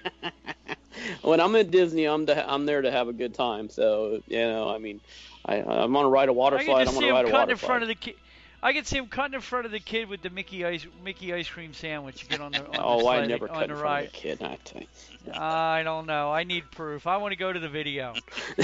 When I'm at Disney, I'm to, I'm there to have a good time. So you know, I mean, I I'm on to ride a water I slide. can just I'm see on to him ride a cutting water in front slide. of the ki- I can see him cutting in front of the kid with the Mickey ice Mickey ice cream sandwich. You get on the on oh, the I sled, never on cut the in front ride. of a kid. I tell you. I don't know. I need proof. I want to go to the video.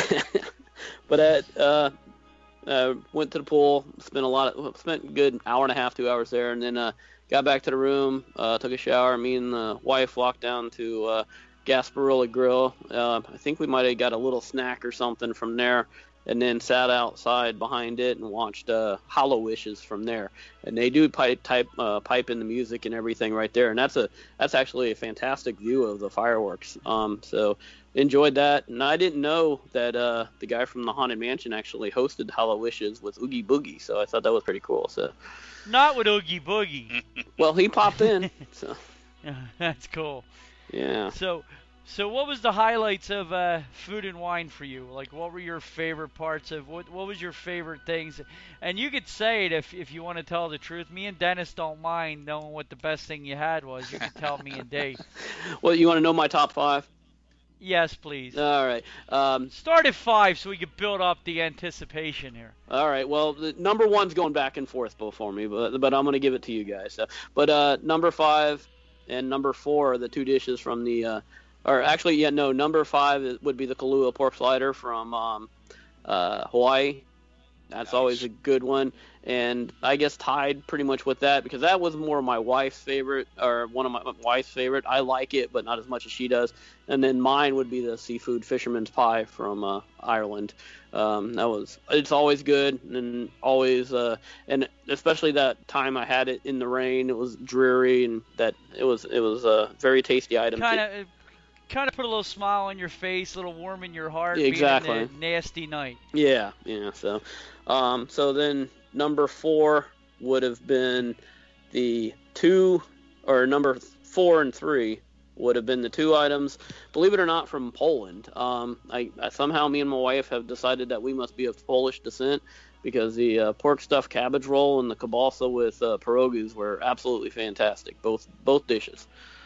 But at, uh, uh, went to the pool, spent a lot of, spent a good hour and a half, two hours there, and then uh, got back to the room, uh, took a shower. Me and the wife walked down to uh, Gasparilla Grill. Uh, I think we might have got a little snack or something from there, and then sat outside behind it and watched uh, Hollow Wishes from there. And they do pipe type uh, pipe in the music and everything right there, and that's a that's actually a fantastic view of the fireworks. Um, so enjoyed that, and I didn't know that uh, the guy from the Haunted Mansion actually hosted Hollow Wishes with Oogie Boogie, so I thought that was pretty cool. So not with Oogie Boogie. Well, he popped in, so that's cool. Yeah. So. So what was the highlights of uh, Food and Wine for you? Like, what were your favorite parts of what? What was your favorite things? And you could say it if if you want to tell the truth. Me and Dennis don't mind knowing what the best thing you had was. You can tell me and Dave. Well, you want to know my top five? Yes, please. All right. Um, Start at five so we can build up the anticipation here. All right. Well, the number one's going back and forth before me, but but I'm going to give it to you guys. So, but uh, number five and number four are the two dishes from the. Uh, Or actually, yeah, no. Number five would be the Kahlua pork slider from um, uh, Hawaii. That's Nice. Always a good one, and I guess tied pretty much with that because that was more my wife's favorite, or one of my wife's favorite. I like it, but not as much as she does. And then mine would be the seafood fisherman's pie from uh, Ireland. Um, that was it's always good and always, uh, and especially that time I had it in the rain. It was dreary, and that it was it was a very tasty item. Kind of. Kind of put a little smile on your face, a little warm in your heart. Exactly. Being in a nasty night. Yeah, yeah. So, um, so then number four would have been the two, or number four and three would have been the two items, believe it or not, from Poland. Um, I, I somehow me and my wife have decided that we must be of Polish descent because the uh, pork stuffed cabbage roll and the kielbasa with uh, pierogies were absolutely fantastic. Both both dishes.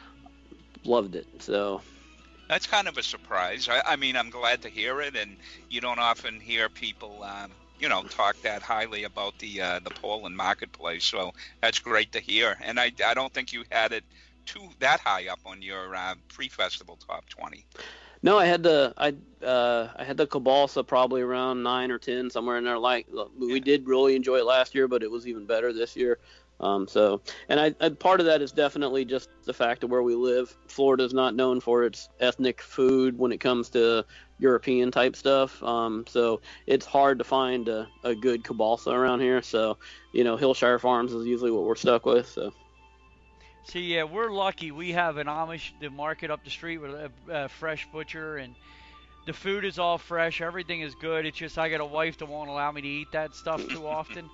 Loved it. So. That's kind of a surprise. I, I mean, I'm glad to hear it, and you don't often hear people, um, you know, talk that highly about the uh, the Poland marketplace. So that's great to hear. And I, I don't think you had it too that high up on your uh, pre-festival top twenty. No, I had the I uh, I had the kielbasa probably around nine or ten, somewhere in there. Like we did really enjoy it last year, but it was even better this year. Um, so, and I, I, part of that is definitely just the fact of where we live. Florida is not known for its ethnic food when it comes to European type stuff. Um, so it's hard to find a, a good kielbasa around here. So, you know, Hillshire Farms is usually what we're stuck with. So. See, yeah, we're lucky. We have an Amish the market up the street with a, a fresh butcher, and the food is all fresh. Everything is good. It's just I got a wife that won't allow me to eat that stuff too often.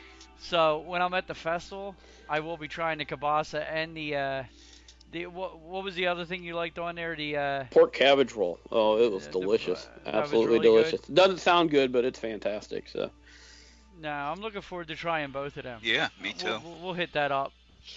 So when I'm at the festival, I will be trying the kielbasa and the uh, the what, what was the other thing you liked on there? The uh, pork cabbage roll. Oh, it was the, delicious. The, uh, Absolutely really delicious. Good. Doesn't sound good, but it's fantastic. So. No, I'm looking forward to trying both of them. Yeah, me too. We'll, we'll hit that up.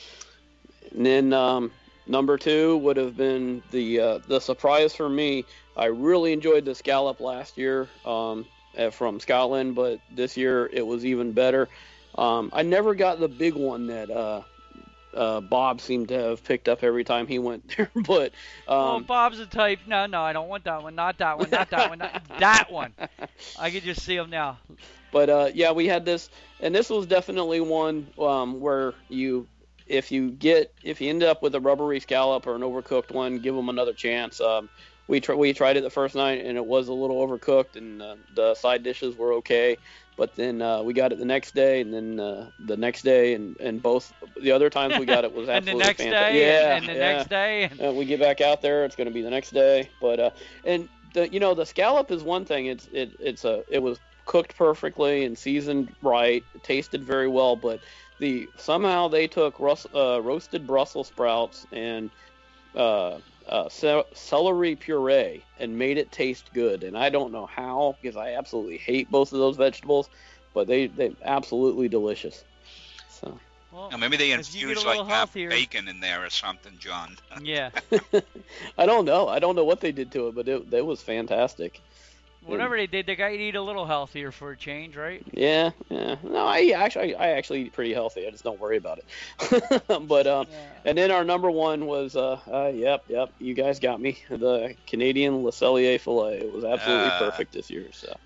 And then um, number two would have been the uh, the surprise for me. I really enjoyed the scallop last year um, from Scotland, but this year it was even better. Um, I never got the big one that uh, uh, Bob seemed to have picked up every time he went there. But um, well, Bob's the type. No, no, I don't want that one. Not that one. Not that one. Not that one. I can just see him now. But uh, yeah, we had this, and this was definitely one um, where you, if you get, if you end up with a rubbery scallop or an overcooked one, give them another chance. Um, we tr- we tried it the first night, and it was a little overcooked, and uh, the side dishes were okay. But then uh, we got it the next day, and then uh, the next day, and, and both the other times we got it was absolutely and the next fantastic. day, yeah, and the yeah. next day. And... Uh, we get back out there, it's going to be the next day. But uh, and the you know the scallop is one thing. It's it it's a it was cooked perfectly and seasoned right. It tasted very well, but the somehow they took rus- uh, roasted Brussels sprouts and uh, uh, ce- celery puree and made it taste good. And I don't know how, because I absolutely hate both of those vegetables, but they they absolutely delicious. So. Well, now maybe they if you get infuse a like little half healthier- bacon in there or something, John. Yeah. I don't know. I don't know what they did to it, but it, it was fantastic. whatever they did, they got you to eat a little healthier for a change, right? Yeah, yeah. No, I actually, I actually eat pretty healthy. I just don't worry about it. but um, Yeah. and then our number one was, uh, uh, yep, yep. You guys got me. The Canadian Le Cellier filet. It was absolutely Uh, perfect this year. So.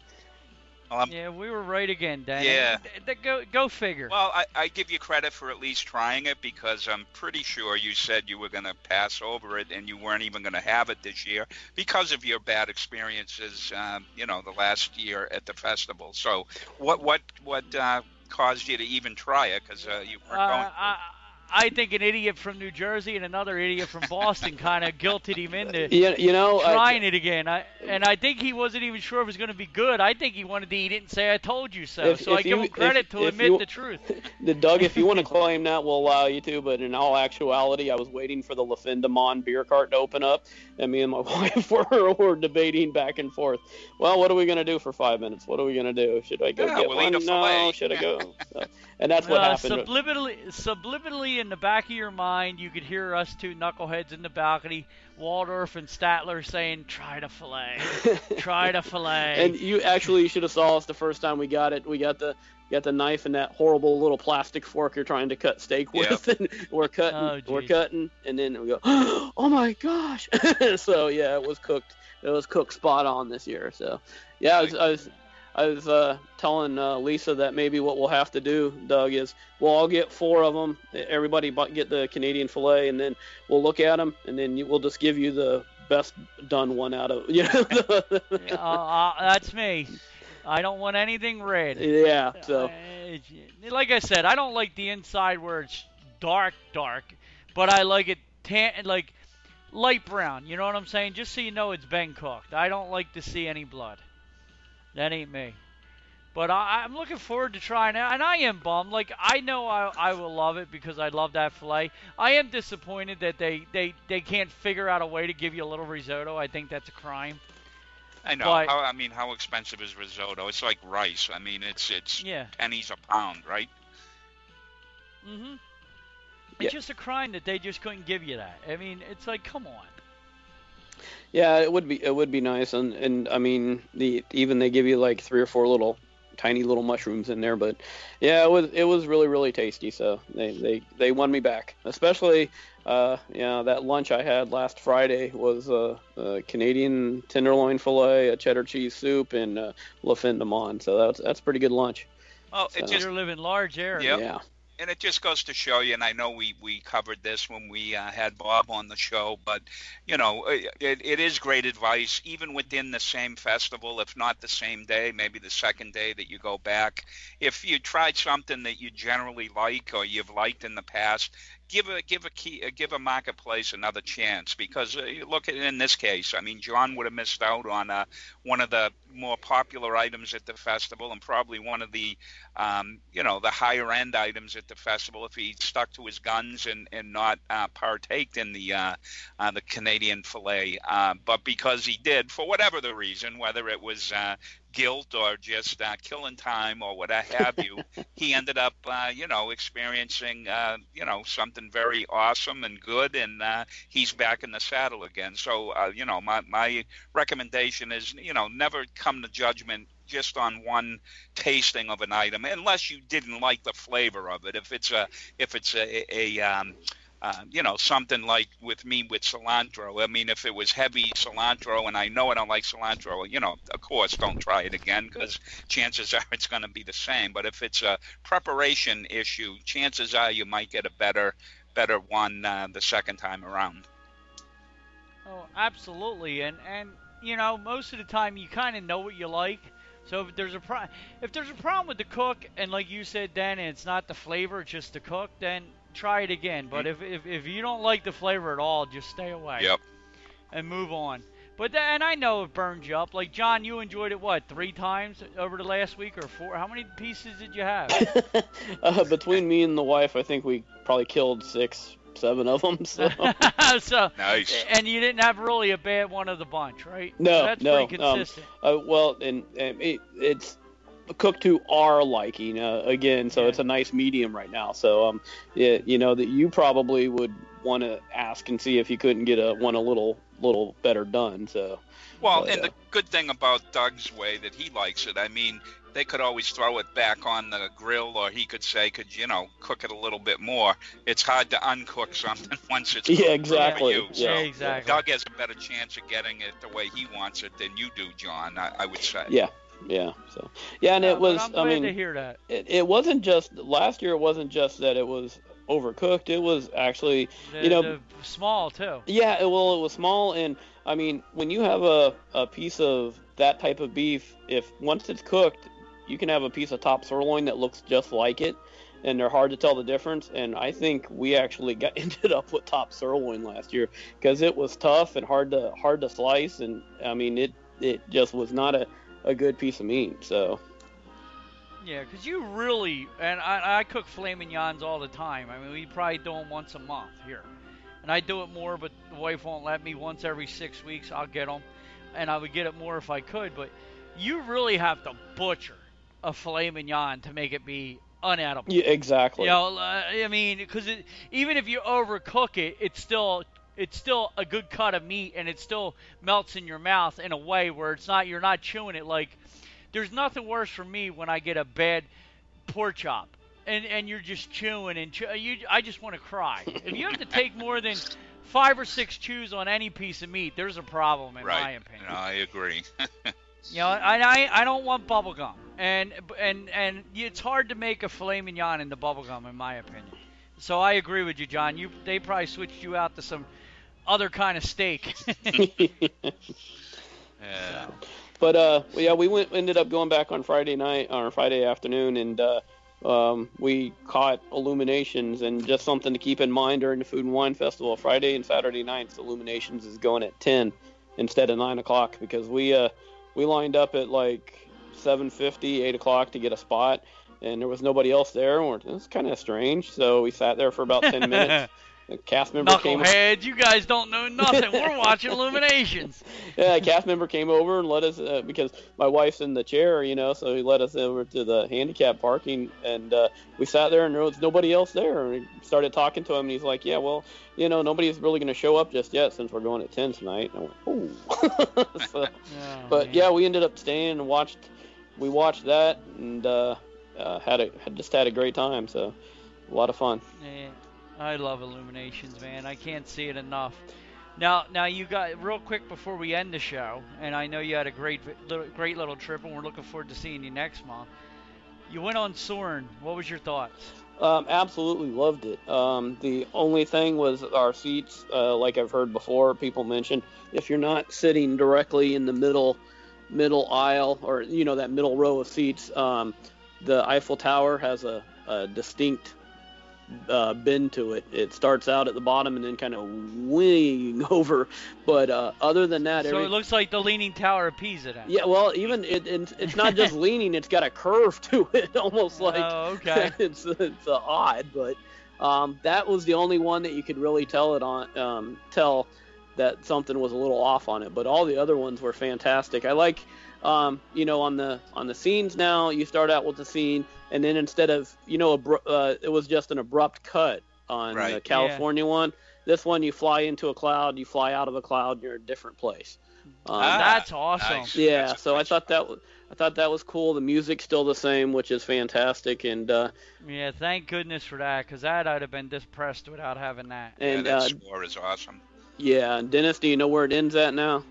Um, Yeah, we were right again, Dan. Yeah. Th- th- Go, go figure. Well, I, I give you credit for at least trying it, because I'm pretty sure you said you were going to pass over it and you weren't even going to have it this year because of your bad experiences, um, you know, the last year at the festival. So what what what uh, caused you to even try it? Because uh, you weren't Uh, going. I, I think an idiot from New Jersey and another idiot from Boston kind of guilted him into Yeah, you know, I- trying it again. I and I think he wasn't even sure if it was going to be good. I think he wanted to eat it and say, "I told you so." If- so if I give you- him credit if- to if admit you- the truth. the Doug, if you want to claim that, we'll allow you to. But in all actuality, I was waiting for the Le Fin de Mon beer cart to open up, and me and my wife were, were debating back and forth. Well, what are we gonna do for five minutes? What are we gonna do? Should I go Yeah, get we'll one? eat a filet. No. Should I go? So, and that's what Uh, happened. Subliminally, subliminally in the back of your mind, you could hear us two knuckleheads in the balcony, Waldorf and Statler saying, "Try the fillet, try the fillet." And you actually should have saw us the first time we got it. We got the got the knife and that horrible little plastic fork you're trying to cut steak with, and we're cutting, Oh, we're geez. cutting, and then we go, oh my gosh! So yeah, it was cooked. It was cooked spot on this year. So yeah, I was I was, I was uh, telling uh, Lisa that maybe what we'll have to do, Doug, is we'll all get four of them. Everybody bu- get the Canadian fillet, and then we'll look at them, and then you, we'll just give you the best done one out of you know. the- uh, uh, that's me. I don't want anything red. yeah. So. Uh, like I said, I don't like the inside where it's dark, dark, but I like it tan, like light brown. You know what I'm saying? Just so you know it's been cooked. I don't like to see any blood. That ain't me. But I, I'm looking forward to trying it, and I am bummed. Like I know I, I will love it because I love that fillet. I am disappointed that they, they, they can't figure out a way to give you a little risotto. I think that's a crime. I know. but- How, I mean, how expensive is risotto? It's like rice. I mean, it's it's Yeah. pennies a pound, right? Mm-hmm. It's Yeah. just a crime that they just couldn't give you that. I mean, it's like, come on. Yeah, it would be it would be nice, and and I mean the even they give you like three or four little tiny little mushrooms in there, but yeah, it was it was really really tasty. So they they, they won me back, especially uh you know that lunch I had last Friday was a, a Canadian tenderloin fillet, a cheddar cheese soup, and uh, Le Fin de Mon. So that's that's pretty good lunch. Well, it So- just You're living large there. Yep. Yeah. and it just goes to show you, and I know we, we covered this when we uh, had Bob on the show, but, you know, it, it is great advice, even within the same festival, if not the same day, maybe the second day that you go back. If you tried something that you generally like or you've liked in the past, give a give a key uh, give a marketplace another chance, because uh, you look at it in this case. I mean, John would have missed out on uh, one of the more popular items at the festival, and probably one of the um, you know the higher end items at the festival if he stuck to his guns and and not uh, partaked in the uh, uh, the Canadian fillet. Uh, but because he did, for whatever the reason, whether it was uh, guilt or just uh, killing time or what have you, he ended up, uh, you know, experiencing, uh, you know, something very awesome and good, and uh, he's back in the saddle again. So, uh, you know, my, my recommendation is, you know, never come to judgment just on one tasting of an item, unless you didn't like the flavor of it. If it's a, if it's a, a um, Uh, you know, something like with me with cilantro. I mean, if it was heavy cilantro and I know I don't like cilantro, you know, of course, don't try it again, because chances are it's going to be the same. But if it's a preparation issue, chances are you might get a better, better one uh, the second time around. Oh, absolutely. And, and you know, most of the time you kind of know what you like. So if there's a pro- if there's a problem with the cook, and like you said, Dan, and it's not the flavor, it's just the cook, then try it again. But if, if if you don't like the flavor at all, just stay away. Yep. And move on. But th- and I know it burned you up. Like John, you enjoyed it what three times over the last week or four? How many pieces did you have? uh, between me and the wife, I think we probably killed six, seven of them. So. so Nice. and you didn't have really a bad one of the bunch, right? No, So that's no, pretty um, consistent. Uh, well, and, and it, it's cooked to our liking uh, again, so Yeah. it's a nice medium right now. So, um, yeah, you know that you probably would want to ask and see if you couldn't get a one a little little better done. So. Well, but, and uh, the good thing about Doug's way that he likes it, I mean, they could always throw it back on the grill, or he could say, could, you know, cook it a little bit more. It's hard to uncook something once it's cooked yeah, exactly. for you. So yeah, exactly. Doug has a better chance of getting it the way he wants it than you do, John, I, I would say. Yeah, yeah. So yeah, and Uh, it was. but I'm I glad mean, to hear that. It, it wasn't just last year. It wasn't just that it was overcooked. It was actually, The, you know, the small too. yeah. It, well, it was small, and I mean, when you have a a piece of that type of beef, if once it's cooked, you can have a piece of top sirloin that looks just like it, and they're hard to tell the difference. And I think we actually got ended up with top sirloin last year because it was tough and hard to hard to slice, and I mean, it it just was not a, a good piece of meat. So. Yeah, because you really, and I, I cook filet mignons all the time. I mean, we probably do them once a month here. And I do it more, but the wife won't let me. Once every six weeks, I'll get them. And I would get it more if I could. But you really have to butcher a filet mignon to make it be unedible. Yeah, exactly. You know, uh, I mean, because even if you overcook it, it's still it's still a good cut of meat, and it still melts in your mouth in a way where it's not you're not chewing it like. There's nothing worse for me when I get a bad pork chop, and, and you're just chewing and chew, you. I just want to cry. If you have to take more than five or six chews on any piece of meat, there's a problem in right. my opinion. No, I agree. You know, I, I I don't want bubble gum, and and and it's hard to make a filet mignon in the bubble gum, in my opinion. So I agree with you, John. You they probably switched you out to some other kind of steak. Yeah. But uh, yeah, we went ended up going back on Friday night or Friday afternoon, and uh, um, we caught Illuminations, and just something to keep in mind during the Food and Wine Festival. Friday and Saturday nights, Illuminations is going at ten instead of nine o'clock because we uh we lined up at like seven fifty, eight o'clock to get a spot, and there was nobody else there. It was kind of strange, so we sat there for about ten minutes. The cast member came. Knuckleheads, you guys don't know nothing. We're watching Illuminations. Yeah, a cast member came over and let us uh, because my wife's in the chair, you know, so he let us over to the handicap parking, and uh, we sat there and there was nobody else there. And we started talking to him, and he's like, "Yeah, well, you know, nobody's really going to show up just yet since we're going at ten tonight." And I went, "Oh." so, Oh, but man. yeah, we ended up staying and watched. We watched that and uh, uh, had a had just had a great time. So a lot of fun. Yeah, I love Illuminations, man. I can't see it enough. Now, now you got real quick before we end the show, and I know you had a great, little, great little trip, and we're looking forward to seeing you next month. You went on Soarin'. What was your thoughts? Um, absolutely loved it. Um, the only thing was our seats, uh, like I've heard before, people mention, if you're not sitting directly in the middle, middle aisle, or you know that middle row of seats, um, the Eiffel Tower has a, a distinct uh, bend to it. It starts out at the bottom and then kind of wing over. But uh, other than that, So every, it looks like the Leaning Tower of Pisa then. yeah, well, even it, it, it's not just leaning; it's got a curve to it, almost like Oh, okay. it's it's uh, odd. But um, that was the only one that you could really tell it on um, tell that something was a little off on it. But all the other ones were fantastic. I like, um, you know, on the on the scenes now, you start out with the scene, and then instead of you know, abru- uh, it was just an abrupt cut on Right. the California one. This one, you fly into a cloud, you fly out of a cloud, you're in a different place. Um, Ah, That's awesome. nice. yeah, That's so I nice. thought that was I thought that was cool. The music's still the same, which is fantastic, and uh, Yeah, thank goodness for that, because that I'd have been depressed without having that. and yeah, that uh, score is awesome. yeah, and Dennis, do you know where it ends at now?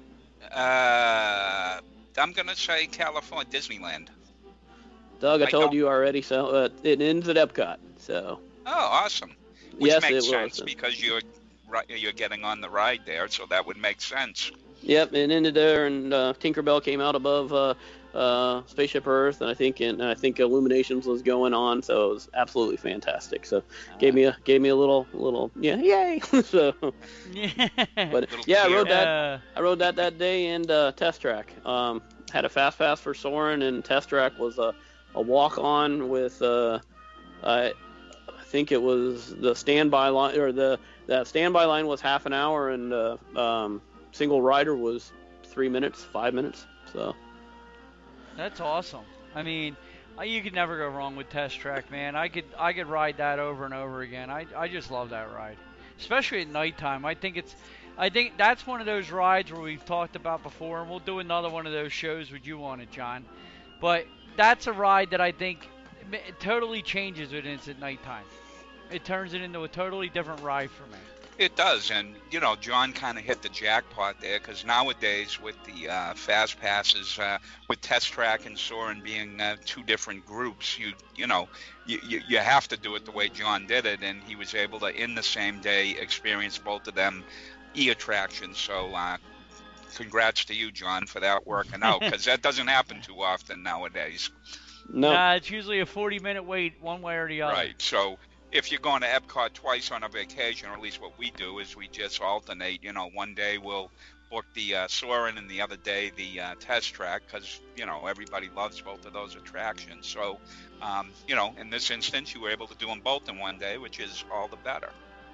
Uh, I'm gonna say California, Disneyland. Doug, I, I told don't- you already. So uh, it ends at Epcot. So Oh, awesome. Which yes, makes it sense was. because you're ri- you're getting on the ride there, so that would make sense. Yep, it ended there, and uh, Tinkerbell came out above uh, uh, Spaceship Earth, and I think and I think Illuminations was going on, so it was absolutely fantastic. So gave me a gave me a little little yeah yay. so Yeah. but Little yeah, I tear. rode that Uh, I rode that that day and uh, Test Track. Um, had a fast pass for Soarin', and Test Track was a, a walk on with uh, I I think it was the standby line or the that standby line was half an hour, and uh, um, single rider was three minutes, five minutes. So That's awesome. I mean, I- you could never go wrong with Test Track, man. I could I could ride that over and over again. I I just love that ride, especially at nighttime. I think it's I think that's one of those rides where we've talked about before, and we'll do another one of those shows with you on it, John. But that's a ride that I think it totally changes when it's at nighttime. It turns it into a totally different ride for me. It does, and you know, John kind of hit the jackpot there, because nowadays with the uh, fast passes, uh, with Test Track and Soarin' being uh, two different groups, you you know, you, you you have to do it the way John did it, and he was able to in the same day experience both of them e-attractions. So uh, congrats to you, John, for that working out, because that doesn't happen too often nowadays. No, Nah, it's usually a forty-minute wait one way or the other. Right. So if you're going to Epcot twice on a vacation, or at least what we do, is we just alternate. You know, one day we'll book the uh, Soarin' and the other day the uh, Test Track, because, you know, everybody loves both of those attractions. So, um, you know, in this instance, you were able to do them both in one day, which is all the better.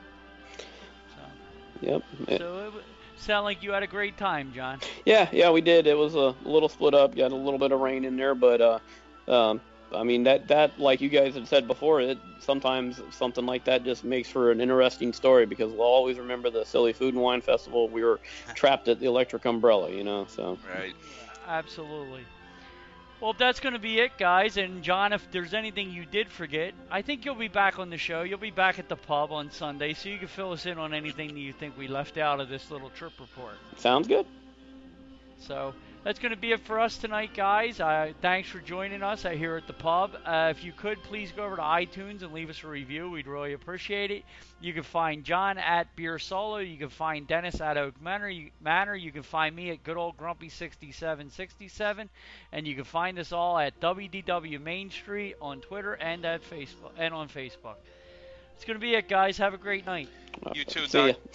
So, yep. It, so it sound like you had a great time, John. yeah, yeah, we did. It was a little split up. Got a little bit of rain in there, but uh, um, I mean that that like you guys had said before, it sometimes something like that just makes for an interesting story, because we'll always remember the silly food and wine festival. We were trapped at the electric umbrella, you know. So Right. Absolutely. Well, that's going to be it, guys. And John, if there's anything you did forget, I think you'll be back on the show. You'll be back at the pub on Sunday, so you can fill us in on anything that you think we left out of this little trip report. sounds good. So that's going to be it for us tonight, guys. Uh, thanks for joining us uh, here at the pub. Uh, if you could, please go over to iTunes and leave us a review. We'd really appreciate it. You can find John at Beer Solo. You can find Dennis at Oak Manor. You, Manor. You can find me at good old Grumpy sixty-seven sixty-seven. And you can find us all at W D W Main Street on Twitter and at Facebook and on Facebook. It's going to be it, guys. Have a great night. You too, See ya. Doug.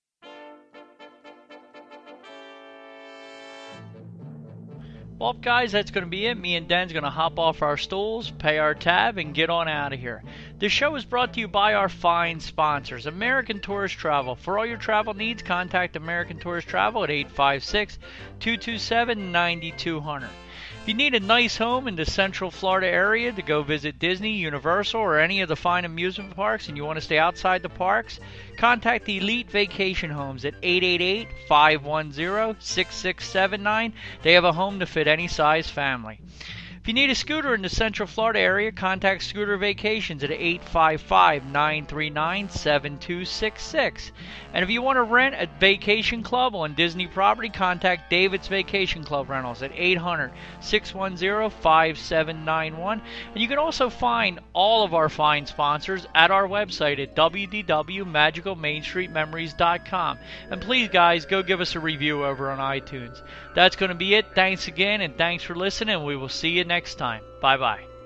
Well, guys, that's going to be it. Me and Den's going to hop off our stools, pay our tab, and get on out of here. This show is brought to you by our fine sponsors, American Tourist Travel. For all your travel needs, contact American Tourist Travel at eight five six, two two seven, nine two zero zero. If you need a nice home in the Central Florida area to go visit Disney, Universal, or any of the fine amusement parks, and you want to stay outside the parks, contact the Elite Vacation Homes at eight eight eight, five one zero, six six seven nine. They have a home to fit any size family. If you need a scooter in the Central Florida area, contact Scooter Vacations at eight five five, nine three nine, seven two six six. And if you want to rent a vacation club on Disney property, contact David's Vacation Club Rentals at eight hundred, six one zero, five seven nine one. And you can also find all of our fine sponsors at our website at w w w dot magical main street memories dot com. And please, guys, go give us a review over on iTunes. That's going to be it. Thanks again, and thanks for listening. We will see you next time. Bye-bye.